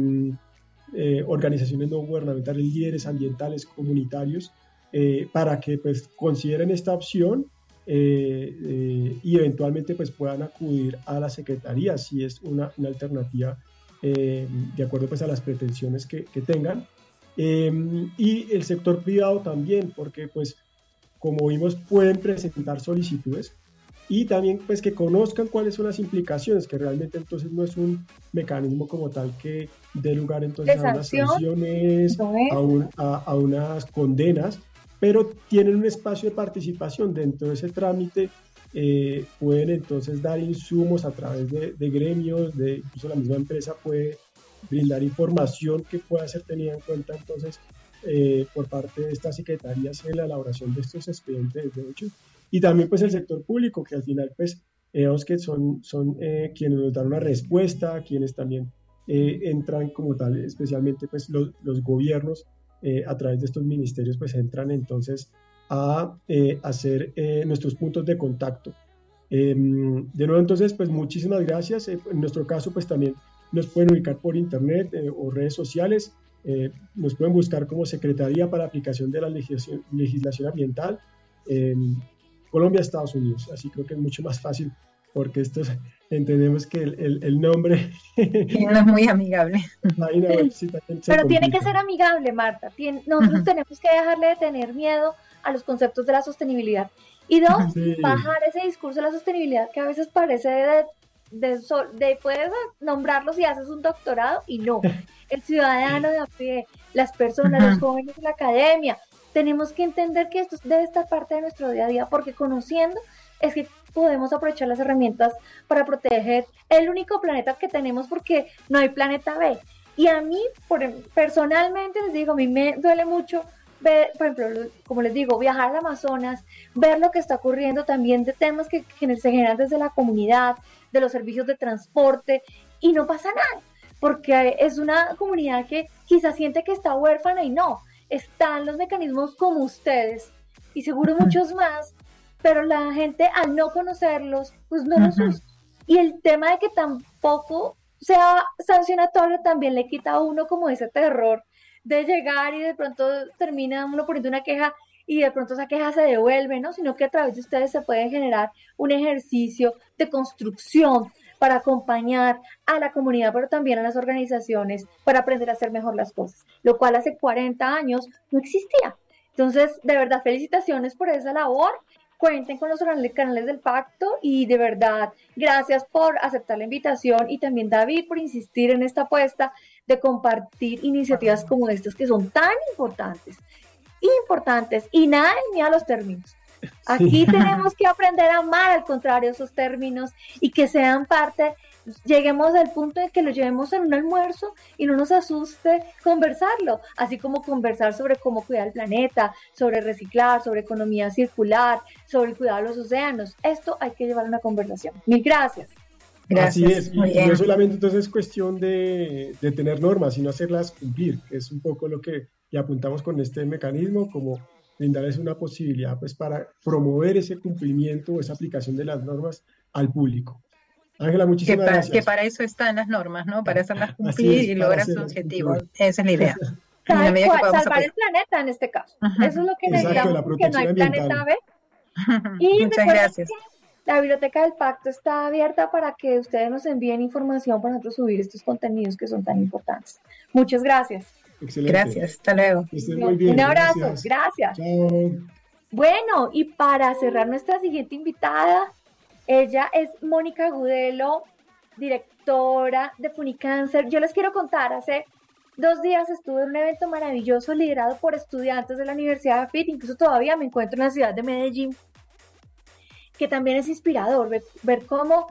eh, organizaciones no gubernamentales, líderes ambientales, comunitarios, eh, para que pues consideren esta opción eh, eh, y eventualmente pues puedan acudir a la Secretaría si es una, una alternativa eh, de acuerdo pues a las pretensiones que, que tengan. Eh, y el sector privado también, porque pues como vimos pueden presentar solicitudes y también pues que conozcan cuáles son las implicaciones, que realmente entonces no es un mecanismo como tal que dé lugar entonces a unas sanciones, no a, un, a, a unas condenas, pero tienen un espacio de participación dentro de ese trámite, eh, pueden entonces dar insumos a través de, de gremios, de incluso la misma empresa puede brindar información que pueda ser tenida en cuenta entonces eh, por parte de estas secretarías en la elaboración de estos expedientes de derecho. Y también pues el sector público, que al final pues digamos que son, son eh, quienes nos dan una respuesta, quienes también eh, entran como tal, especialmente pues los, los gobiernos eh, a través de estos ministerios pues entran entonces a eh, hacer eh, nuestros puntos de contacto. Eh, de nuevo entonces pues muchísimas gracias. Eh, en nuestro caso pues también nos pueden ubicar por internet eh, o redes sociales, eh, nos pueden buscar como Secretaría para Aplicación de la Legislación, legislación Ambiental, eh, Colombia, Estados Unidos, así creo que es mucho más fácil porque estos entendemos que el, el, el nombre no es muy amigable. Sí, pero tiene que ser amigable, Marta. Tiene, nosotros uh-huh. tenemos que dejarle de tener miedo a los conceptos de la sostenibilidad. Y dos, sí. bajar ese discurso de la sostenibilidad que a veces parece de, de, de puedes nombrarlo si haces un doctorado y no. El ciudadano de a pie, las personas, uh-huh. los jóvenes de la academia, tenemos que entender que esto debe estar parte de nuestro día a día, porque conociendo es que podemos aprovechar las herramientas para proteger el único planeta que tenemos, porque no hay planeta B. Y a mí, por, personalmente, les digo, a mí me duele mucho ver, por ejemplo, como les digo, viajar al Amazonas, ver lo que está ocurriendo también de temas que, que se generan desde la comunidad, de los servicios de transporte, y no pasa nada, porque es una comunidad que quizás siente que está huérfana y no. Están los mecanismos como ustedes y seguro muchos más, pero la gente al no conocerlos, pues no los usa. Y el tema de que tampoco sea sancionatorio también le quita a uno como ese terror de llegar y de pronto termina uno poniendo una queja y de pronto esa queja se devuelve, ¿no? Sino que a través de ustedes se puede generar un ejercicio de construcción para acompañar a la comunidad, pero también a las organizaciones para aprender a hacer mejor las cosas, lo cual hace cuarenta años no existía. Entonces, de verdad, felicitaciones por esa labor. Cuenten con los canales del pacto y de verdad, gracias por aceptar la invitación y también David por insistir en esta apuesta de compartir iniciativas como estas que son tan importantes, importantes y nada ni a los términos. Aquí sí. Tenemos que aprender a amar al contrario esos términos y que sean parte, lleguemos al punto de que lo llevemos en un almuerzo y no nos asuste conversarlo, así como conversar sobre cómo cuidar el planeta, sobre reciclar, sobre economía circular, sobre el cuidado de los océanos. Esto hay que llevar a una conversación. Mil gracias. Gracias. Así es, y no solamente entonces es cuestión de, de tener normas, sino hacerlas cumplir, que es un poco lo que le apuntamos con este mecanismo, como brindarles una posibilidad pues para promover ese cumplimiento o esa aplicación de las normas al público. Ángela, muchísimas que para, gracias. Que para eso están las normas, ¿no? Para hacerlas cumplir es, y lograr su objetivo. Esa es la idea. Cual, que salvar apoyar. El planeta en este caso. Uh-huh. Eso es lo que necesitamos, porque no hay ambiental. Planeta B. Y muchas gracias. La Biblioteca del Pacto está abierta para que ustedes nos envíen información para nosotros subir estos contenidos que son tan importantes. Muchas gracias. Excelente. Gracias, hasta luego. Que estén muy bien. Un abrazo, gracias. gracias. Chao. Bueno, y para cerrar nuestra siguiente invitada, ella es Mónica Agudelo, directora de Funicáncer. Yo les quiero contar, hace dos días estuve en un evento maravilloso liderado por estudiantes de la Universidad de Afit, incluso todavía me encuentro en la ciudad de Medellín, que también es inspirador ver, ver cómo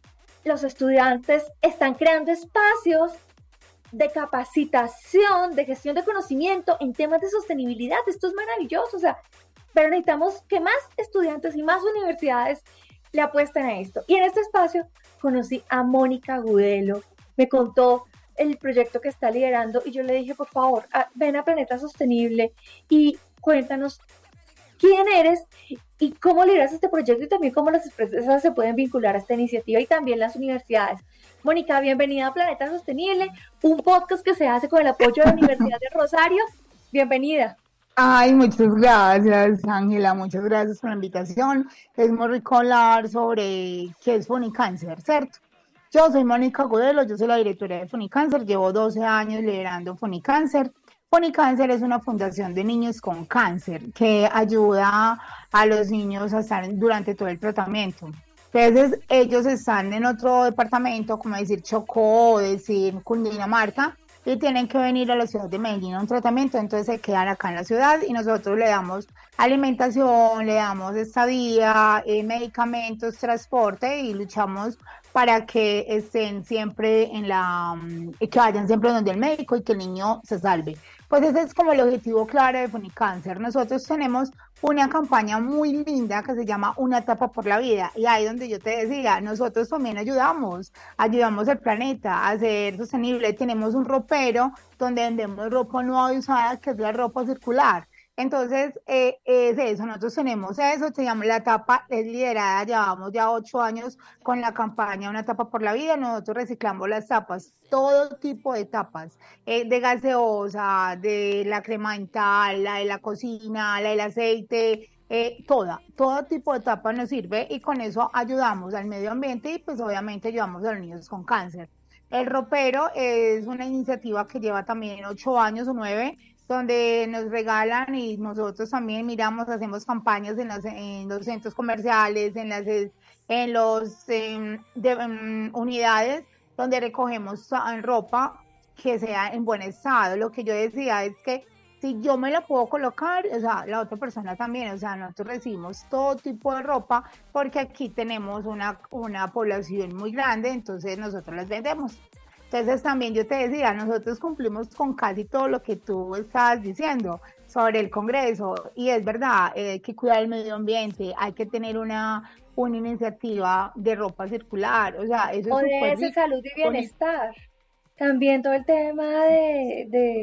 los estudiantes están creando espacios de capacitación, de gestión de conocimiento en temas de sostenibilidad. Esto es maravilloso, o sea, pero necesitamos que más estudiantes y más universidades le apuesten a esto. Y en este espacio conocí a Mónica Agudelo, me contó el proyecto que está liderando y yo le dije, por favor, a, ven a Planeta Sostenible y cuéntanos quién eres y cómo lideras este proyecto y también cómo las empresas se pueden vincular a esta iniciativa y también las universidades. Mónica, bienvenida a Planeta Sostenible, un podcast que se hace con el apoyo de la Universidad de Rosario. Bienvenida. Ay, muchas gracias, Ángela, muchas gracias por la invitación. Es muy rico hablar sobre qué es Funicáncer, ¿cierto? Yo soy Mónica Agudelo, yo soy la directora de Funicáncer, llevo doce años liderando Funicáncer. Funicáncer es una fundación de niños con cáncer que ayuda a los niños a estar durante todo el tratamiento. Entonces, ellos están en otro departamento, como decir Chocó o decir Cundinamarca, y tienen que venir a la ciudad de Medellín a un tratamiento, entonces se quedan acá en la ciudad y nosotros le damos alimentación, le damos estadía, eh, medicamentos, transporte y luchamos para que estén siempre en la, que vayan siempre donde el médico y que el niño se salve. Pues ese es como el objetivo claro de Funicáncer. Nosotros tenemos una campaña muy linda que se llama Una etapa por la vida, y ahí donde yo te decía, nosotros también ayudamos, ayudamos al planeta a ser sostenible. Tenemos un ropero donde vendemos ropa nueva y usada, que es la ropa circular. Entonces, eh, es eso, nosotros tenemos eso, se llama la etapa, es liderada, llevamos ya ocho años con la campaña Una etapa por la vida. Nosotros reciclamos las tapas, todo tipo de tapas, eh, de gaseosa, de la crema dental, la de la cocina, la del aceite, eh, toda, todo tipo de tapa nos sirve y con eso ayudamos al medio ambiente y pues obviamente ayudamos a los niños con cáncer. El ropero es una iniciativa que lleva también ocho años o nueve, donde nos regalan y nosotros también miramos, hacemos campañas en, las, en los centros comerciales, en las en los en, de, en unidades donde recogemos ropa que sea en buen estado. Lo que yo decía es que si yo me la puedo colocar, o sea, la otra persona también, o sea, nosotros recibimos todo tipo de ropa porque aquí tenemos una, una población muy grande, entonces nosotros las vendemos. Entonces también yo te decía, nosotros cumplimos con casi todo lo que tú estabas diciendo sobre el Congreso, y es verdad, eh, hay que cuidar el medio ambiente, hay que tener una, una iniciativa de ropa circular, o sea, eso o es de ese salud y bienestar. También todo el tema de, de,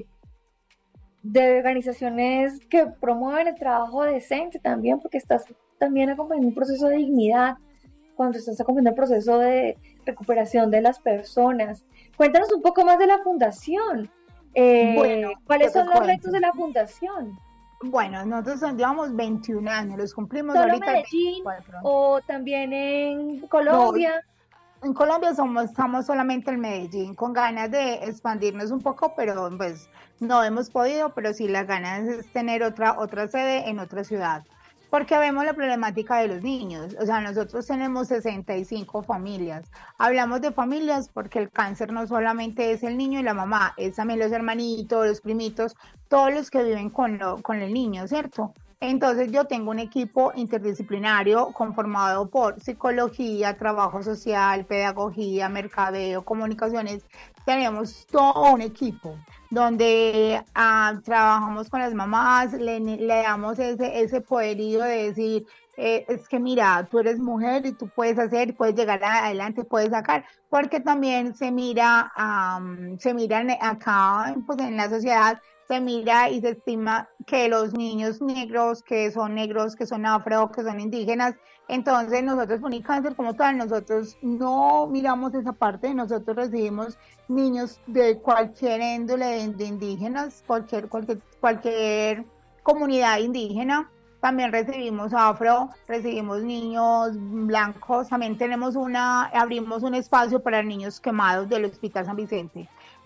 de organizaciones que promueven el trabajo decente también, porque estás también acompañando un proceso de dignidad, cuando estás acompañando el proceso de recuperación de las personas. Cuéntanos un poco más de la fundación. Eh, bueno, ¿Cuáles son los cuento. retos de la fundación? Bueno, nosotros llevamos veintiún años, los cumplimos ¿Solo ahorita. Medellín veinticuatro. o también en Colombia? No, en Colombia somos, estamos solamente en Medellín, con ganas de expandirnos un poco, pero pues no hemos podido, pero sí las ganas es tener otra, otra sede en otra ciudad. Porque vemos la problemática de los niños, o sea, nosotros tenemos sesenta y cinco familias. Hablamos de familias porque el cáncer no solamente es el niño y la mamá, es también los hermanitos, los primitos, todos los que viven con, lo, con el niño, ¿cierto? Entonces yo tengo un equipo interdisciplinario conformado por psicología, trabajo social, pedagogía, mercadeo, comunicaciones. Tenemos todo un equipo donde uh, trabajamos con las mamás, le, le damos ese, ese poderío de decir, eh, es que mira, tú eres mujer y tú puedes hacer, puedes llegar adelante, puedes sacar, porque también se mira, um, se mira acá pues, en la sociedad, se mira y se estima que los niños negros, que son negros, que son afro, que son indígenas, entonces nosotros Funicáncer como tal, nosotros no miramos esa parte, nosotros recibimos niños de cualquier índole de, de indígenas, cualquier, cualquier, cualquier comunidad indígena, también recibimos afro, recibimos niños blancos, también tenemos una, abrimos un espacio para niños quemados del Hospital San Vicente.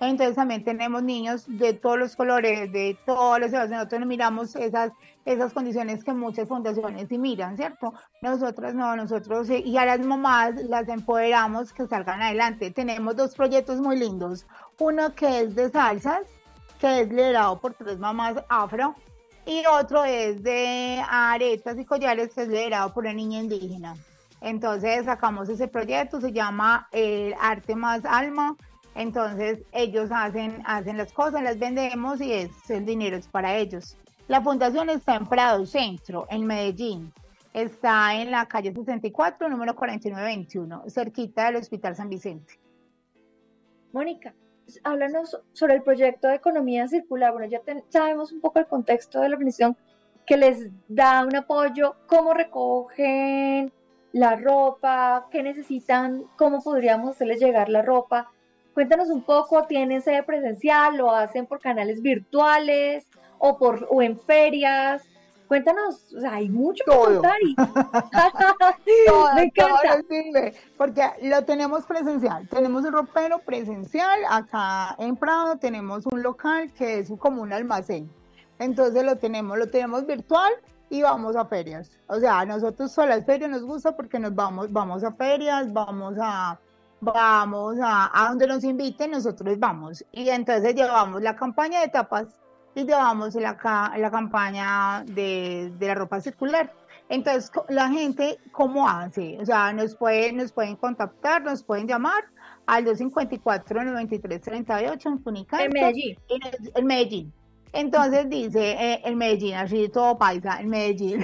Entonces también tenemos niños de todos los colores, de todas las edades. Nosotros miramos esas, esas condiciones que muchas fundaciones sí miran, ¿cierto? Nosotros no, nosotros sí, y a las mamás las empoderamos que salgan adelante. Tenemos dos proyectos muy lindos. Uno que es de salsas, que es liderado por tres mamás afro, y otro es de aretas y collares, que es liderado por una niña indígena. Entonces sacamos ese proyecto, se llama el Arte Más Alma. Entonces ellos hacen, hacen las cosas, las vendemos y es, el dinero es para ellos. La fundación está en Prado Centro, en Medellín. Está en la calle sesenta y cuatro, número cuarenta y nueve veintiuno, cerquita del Hospital San Vicente. Mónica, háblanos sobre el proyecto de economía circular. Bueno, ya ten, sabemos un poco el contexto de la organización que les da un apoyo, cómo recogen la ropa, qué necesitan, cómo podríamos hacerles llegar la ropa. Cuéntanos un poco, ¿tienen sede presencial, lo hacen por canales virtuales o por o en ferias? Cuéntanos, o sea, hay mucho que contar y todo, me encanta. todo sirve, porque lo tenemos presencial, tenemos un ropero presencial, acá en Prado tenemos un local que es como un almacén, entonces lo tenemos, lo tenemos virtual y vamos a ferias, o sea, nosotros a las ferias nos gusta porque nos vamos, vamos a ferias, vamos a... Vamos a, a donde nos inviten, nosotros vamos. Y entonces llevamos la campaña de tapas y llevamos la, la campaña de, de la ropa circular. Entonces, la gente, ¿cómo hace? O sea, nos, puede, nos pueden contactar, nos pueden llamar al dos cinco cuatro, nueve tres tres ocho en Funicante. En Medellín. En, en Medellín. Entonces dice, eh, el Medellín, así todo paisa, el Medellín.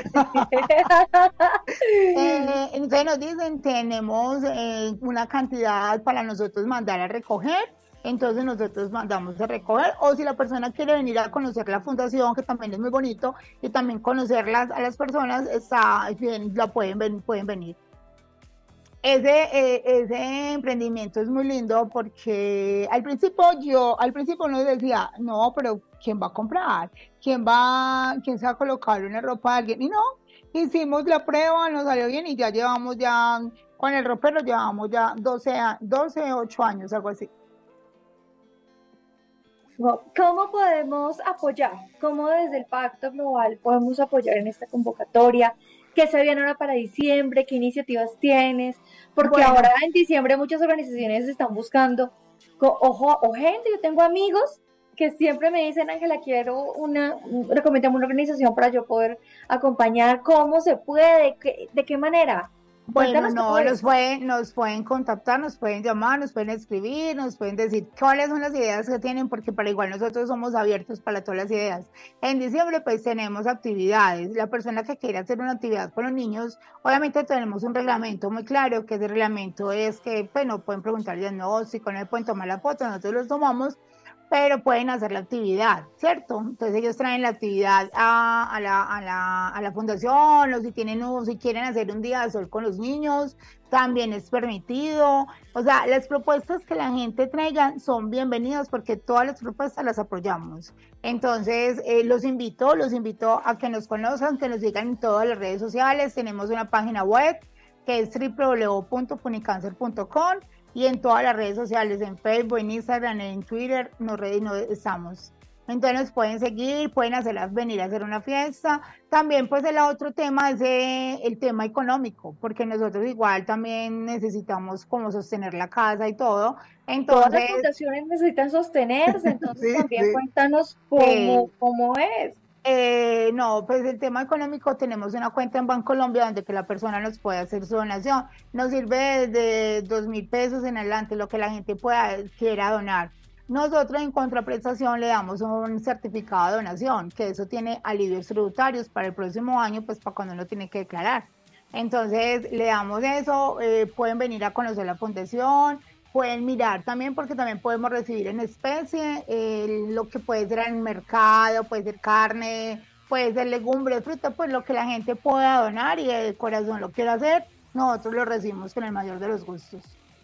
eh, entonces nos dicen, tenemos eh, una cantidad para nosotros mandar a recoger, entonces nosotros mandamos a recoger, o si la persona quiere venir a conocer la fundación, que también es muy bonito, y también conocer las, a las personas, está bien, la pueden, ven, pueden venir. Ese, eh, ese emprendimiento es muy lindo porque al principio yo, al principio uno decía, no, pero ¿quién va a comprar? ¿Quién va, quién se va a colocar una ropa a alguien? Y no, hicimos la prueba, nos salió bien y ya llevamos ya, con el ropero llevamos ya doce, doce, ocho años, algo así. ¿Cómo podemos apoyar? ¿Cómo desde el Pacto Global podemos apoyar en esta convocatoria? ¿Qué se viene ahora para diciembre? ¿Qué iniciativas tienes? Porque bueno, ahora en diciembre muchas organizaciones están buscando, ojo, o gente, yo tengo amigos que siempre me dicen, Ángela, quiero una, recomendame una organización para yo poder acompañar. ¿Cómo se puede? ¿Qué, ¿De qué manera? Bueno, no, nos pueden, nos pueden contactar, nos pueden llamar, nos pueden escribir, nos pueden decir cuáles son las ideas que tienen, porque para igual nosotros somos abiertos para todas las ideas. En diciembre pues tenemos actividades, la persona que quiera hacer una actividad con los niños, obviamente tenemos un reglamento muy claro, que ese reglamento es que, bueno, pueden preguntar diagnóstico, no le pueden tomar la foto, nosotros los tomamos, pero pueden hacer la actividad, ¿cierto? Entonces ellos traen la actividad a, a, la, a, la, a la fundación, o si tienen, o si quieren hacer un día de sol con los niños, también es permitido. O sea, las propuestas que la gente traiga son bienvenidas porque todas las propuestas las apoyamos. Entonces, eh, los invito, los invito a que nos conozcan, que nos sigan en todas las redes sociales. Tenemos una página web que es w w w punto funicancer punto com. Y en todas las redes sociales, en Facebook, en Instagram, en Twitter, nos, nos estamos. Entonces nos pueden seguir, pueden hacerlas venir a hacer una fiesta. También pues el otro tema es eh, el tema económico, porque nosotros igual también necesitamos como sostener la casa y todo. Entonces, todas las fundaciones necesitan sostenerse, entonces sí, también sí. Cuéntanos cómo, eh, cómo es. Eh, no, pues el tema económico, tenemos una cuenta en Bancolombia donde que la persona nos puede hacer su donación. Nos sirve desde dos mil pesos en adelante, lo que la gente pueda, quiera donar. Nosotros en contraprestación le damos un certificado de donación, que eso tiene alivios tributarios para el próximo año, pues para cuando uno tiene que declarar. Entonces le damos eso, eh, pueden venir a conocer la fundación, pueden mirar también, porque también podemos recibir en especie eh, lo que puede ser en el mercado, puede ser carne, puede ser legumbre, fruta, pues lo que la gente pueda donar y el corazón lo quiera hacer, nosotros lo recibimos con el mayor de los gustos.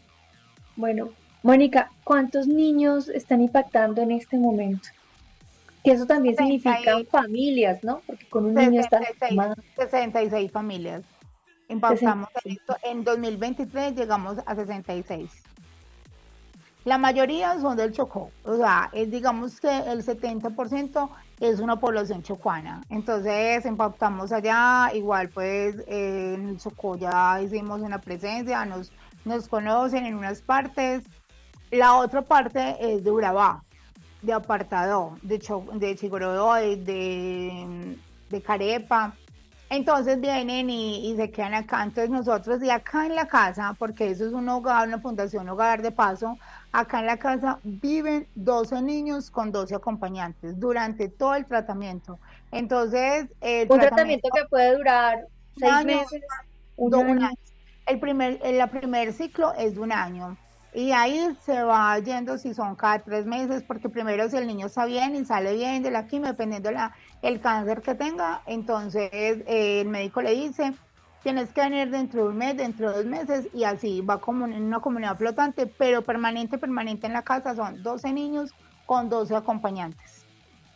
Bueno, Mónica, ¿cuántos niños están impactando en este momento? Que eso también significa familias, ¿no? Porque con un niño está sesenta y seis familias. Impactamos en esto. En dos mil veintitrés llegamos a sesenta y seis. La mayoría son del Chocó, o sea, es, digamos que el setenta por ciento es una población chocuana. Entonces impactamos allá, igual pues eh, en el Chocó ya hicimos una presencia, nos, nos conocen en unas partes. La otra parte es de Urabá, de Apartadó, de, Cho, de Chigorodoy, de, de Carepa. Entonces vienen y, y se quedan acá. Entonces nosotros, y acá en la casa, porque eso es un hogar, una fundación hogar de paso, acá en la casa viven doce niños con doce acompañantes durante todo el tratamiento. Entonces, el Un tratamiento, tratamiento que puede durar un seis año, meses, un do- un año. año. El primer, el primer ciclo es de un año. Y ahí se va yendo si son cada tres meses, porque primero si el niño está bien y sale bien de la quimio, dependiendo de la, el cáncer que tenga, entonces eh, el médico le dice, tienes que venir dentro de un mes, dentro de dos meses, y así va como en una comunidad flotante, pero permanente, permanente en la casa, son doce niños con doce acompañantes.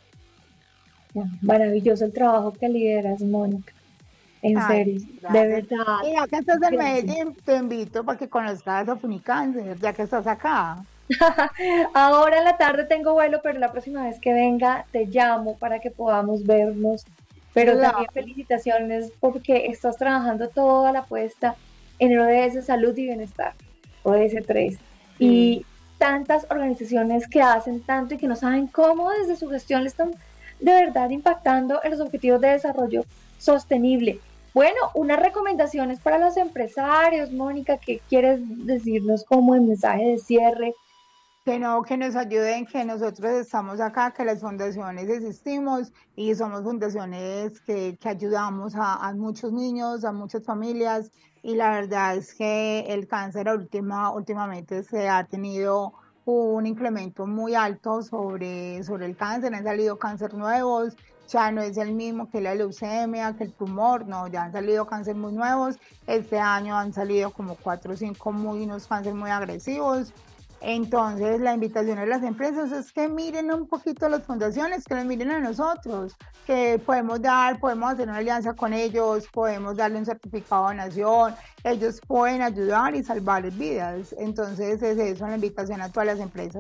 Maravilloso el trabajo que lideras, Mónica. En Ay, serio, de gracias. verdad. Y ya que estás en Gracias. Medellín, te invito para que conozcas a Funicáncer, ya que estás acá. Ahora en la tarde tengo vuelo, pero la próxima vez que venga te llamo para que podamos vernos. Pero Claro. también felicitaciones porque estás trabajando toda la puesta en O D S Salud y Bienestar, O D S tres, y tantas organizaciones que hacen tanto y que no saben cómo desde su gestión le están de verdad impactando en los objetivos de desarrollo sostenible. Bueno, unas recomendaciones para los empresarios, Mónica, ¿qué quieres decirnos como el mensaje de cierre? Que no, que nos ayuden, que nosotros estamos acá, que las fundaciones existimos y somos fundaciones que, que ayudamos a, a muchos niños, a muchas familias, y la verdad es que el cáncer última, últimamente se ha tenido un incremento muy alto sobre, sobre el cáncer, han salido cánceres nuevos, ya no es el mismo que la leucemia, que el tumor, no, ya han salido cánceres muy nuevos, este año han salido como cuatro o cinco muy, unos cánceres muy agresivos. Entonces, la invitación a las empresas es que miren un poquito a las fundaciones, que nos miren a nosotros, que podemos dar, podemos hacer una alianza con ellos, podemos darle un certificado de donación, ellos pueden ayudar y salvar vidas. Entonces, es eso, la invitación a todas las empresas.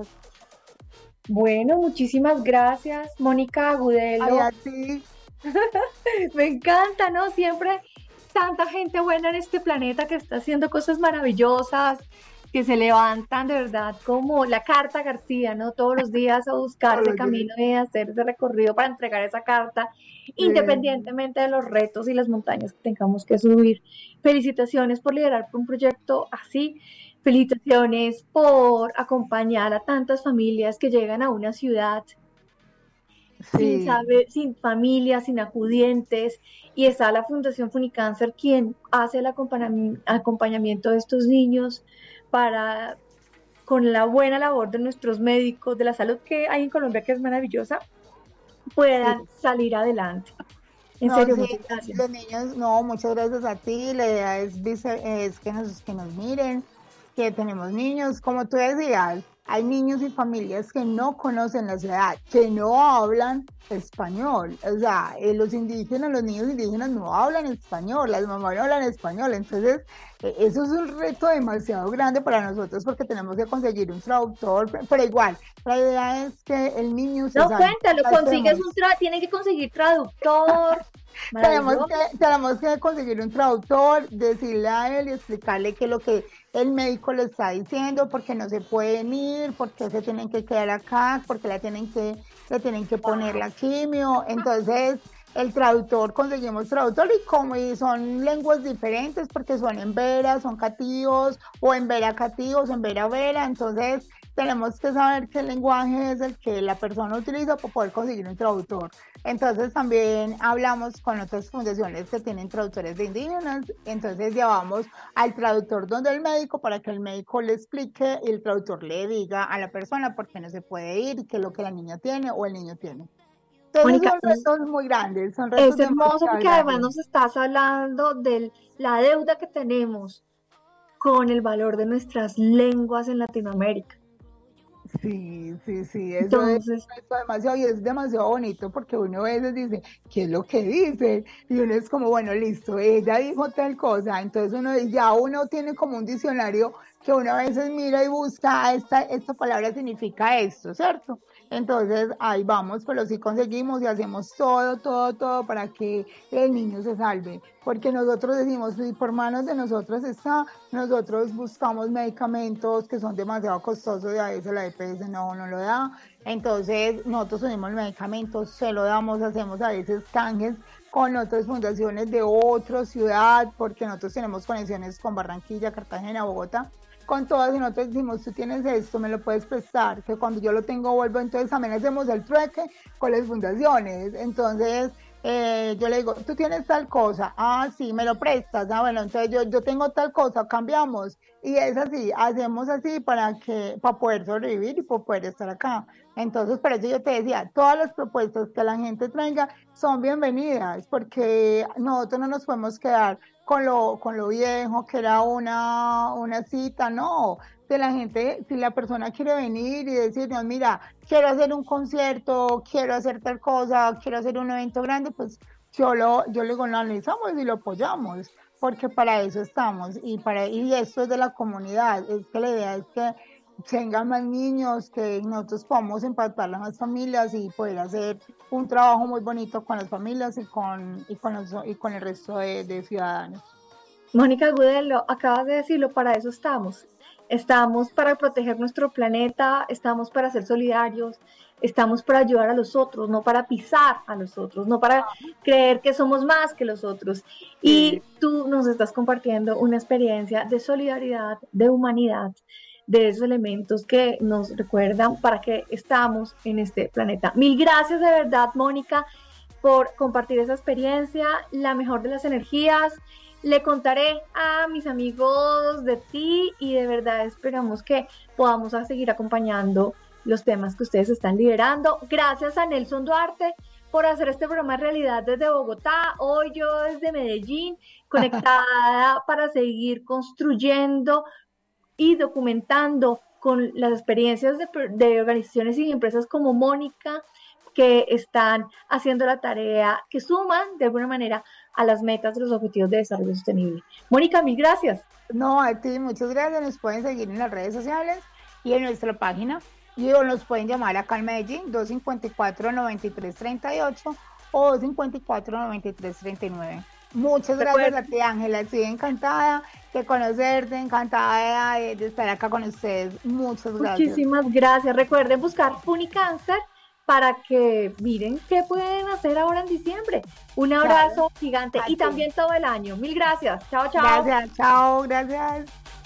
Bueno, muchísimas gracias, Mónica Agudelo. Ay, a ti. Me encanta, ¿no? Siempre tanta gente buena en este planeta que está haciendo cosas maravillosas, que se levantan de verdad como la carta García, ¿no? Todos los días a buscar ese camino y hacer ese recorrido para entregar esa carta, independientemente de los retos y las montañas que tengamos que subir. Felicitaciones por liderar un proyecto así. Felicitaciones por acompañar a tantas familias que llegan a una ciudad sí. sin saber, sin familia, sin acudientes, y está la Fundación Funicáncer quien hace el acompañamiento, acompañamiento de estos niños para, con la buena labor de nuestros médicos de la salud que hay en Colombia, que es maravillosa, puedan sí. salir adelante. En no, serio, sí, muchas gracias. Los niños, no, muchas gracias a ti. La idea es, es que, nos, que nos miren, que tenemos niños, como tú decías, hay niños y familias que no conocen la ciudad, que no hablan español. O sea, eh, los indígenas, los niños indígenas no hablan español, las mamás no hablan español. Entonces, eh, eso es un reto demasiado grande para nosotros porque tenemos que conseguir un traductor. Pero igual, la idea es que el niño se No, cuéntalo, consigues un tra tienen que conseguir traductor. tenemos que, tenemos que conseguir un traductor, decirle a él y explicarle qué es lo que el médico le está diciendo, porque no se pueden ir, porque se tienen que quedar acá, porque la tienen que, le tienen que poner la quimio. Entonces, el traductor, conseguimos traductor, y como y son lenguas diferentes, porque son en vera, son cativos, o en vera cativos, en vera vera, entonces tenemos que saber qué lenguaje es el que la persona utiliza para poder conseguir un traductor. Entonces también hablamos con otras fundaciones que tienen traductores de indígenas, entonces llevamos al traductor donde el médico para que el médico le explique y el traductor le diga a la persona por qué no se puede ir, qué es lo que la niña tiene o el niño tiene. Entonces Mónica, son retos muy grandes, son retos es hermoso porque grandes. Además nos estás hablando de la deuda que tenemos con el valor de nuestras lenguas en Latinoamérica. Sí, sí, sí, eso Entonces, es, eso demasiado, y es demasiado bonito porque uno a veces dice, ¿qué es lo que dice? Y uno es como, bueno, listo, ella dijo tal cosa, entonces uno ya uno tiene como un diccionario que uno a veces mira y busca, esta, esta palabra significa esto, ¿cierto? Entonces ahí vamos, pero sí conseguimos y hacemos todo, todo, todo para que el niño se salve, porque nosotros decimos, si por manos de nosotros está, nosotros buscamos medicamentos que son demasiado costosos y a veces la E P S no, no lo da, entonces nosotros tenemos medicamentos, se lo damos, hacemos a veces canjes con otras fundaciones de otra ciudad, porque nosotros tenemos conexiones con Barranquilla, Cartagena, Bogotá, con todas, y nosotros decimos, tú tienes esto, me lo puedes prestar, que cuando yo lo tengo vuelvo, entonces también hacemos el trueque con las fundaciones, entonces eh, yo le digo, tú tienes tal cosa, ah, sí, me lo prestas, ah, bueno, entonces yo, yo tengo tal cosa, cambiamos, y es así, hacemos así para que, para poder sobrevivir y para poder estar acá. Entonces, por eso yo te decía, todas las propuestas que la gente traiga son bienvenidas, porque nosotros no nos podemos quedar con lo, con lo viejo, que era una, una cita, no. Si la gente, si la persona quiere venir y decirnos, mira, quiero hacer un concierto, quiero hacer tal cosa, quiero hacer un evento grande, pues yo lo, yo lo analizamos y lo apoyamos, porque para eso estamos, y para, y esto es de la comunidad, es que la idea es que tengan más niños, que nosotros podamos impactar a las familias y poder hacer un trabajo muy bonito con las familias y con, y con, los, y con el resto de, de ciudadanos. Mónica Agudelo, acabas de decirlo, para eso estamos. Estamos para proteger nuestro planeta, estamos para ser solidarios, estamos para ayudar a los otros, no para pisar a los otros, no para creer que somos más que los otros. Y tú nos estás compartiendo una experiencia de solidaridad, de humanidad, de esos elementos que nos recuerdan para qué estamos en este planeta. Mil gracias de verdad, Mónica, por compartir esa experiencia, la mejor de las energías. Le contaré a mis amigos de ti y de verdad esperamos que podamos a seguir acompañando los temas que ustedes están liderando. Gracias a Nelson Duarte por hacer este programa realidad desde Bogotá, hoy yo desde Medellín, conectada para seguir construyendo y documentando con las experiencias de, de organizaciones y empresas como Mónica, que están haciendo la tarea, que suman de alguna manera a las metas de los Objetivos de Desarrollo Sostenible. Mónica, mil gracias. No, a ti, muchas gracias. Nos pueden seguir en las redes sociales y en nuestra página. Y nos pueden llamar acá en Medellín, dos cinco cuatro, nueve tres tres ocho o dos cinco cuatro, nueve tres tres nueve. Muchas gracias a ti, Ángela. Estoy encantada de conocerte, encantada de, de estar acá con ustedes. Muchas gracias. Muchísimas gracias. Recuerden buscar Funicáncer para que miren qué pueden hacer ahora en diciembre. Un abrazo claro. gigante y también todo el año. Mil gracias. Chao, chao. Gracias, chao, gracias.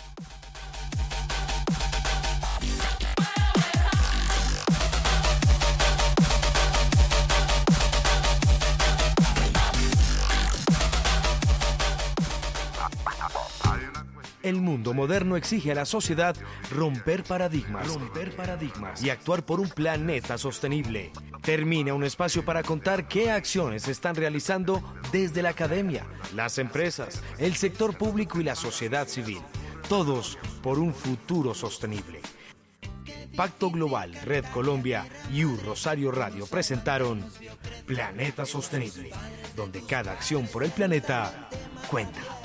El mundo moderno exige a la sociedad romper paradigmas, romper paradigmas y actuar por un planeta sostenible. Termina un espacio para contar qué acciones se están realizando desde la academia, las empresas, el sector público y la sociedad civil. Todos por un futuro sostenible. Pacto Global, Red Colombia y U Rosario Radio presentaron Planeta Sostenible, donde cada acción por el planeta cuenta.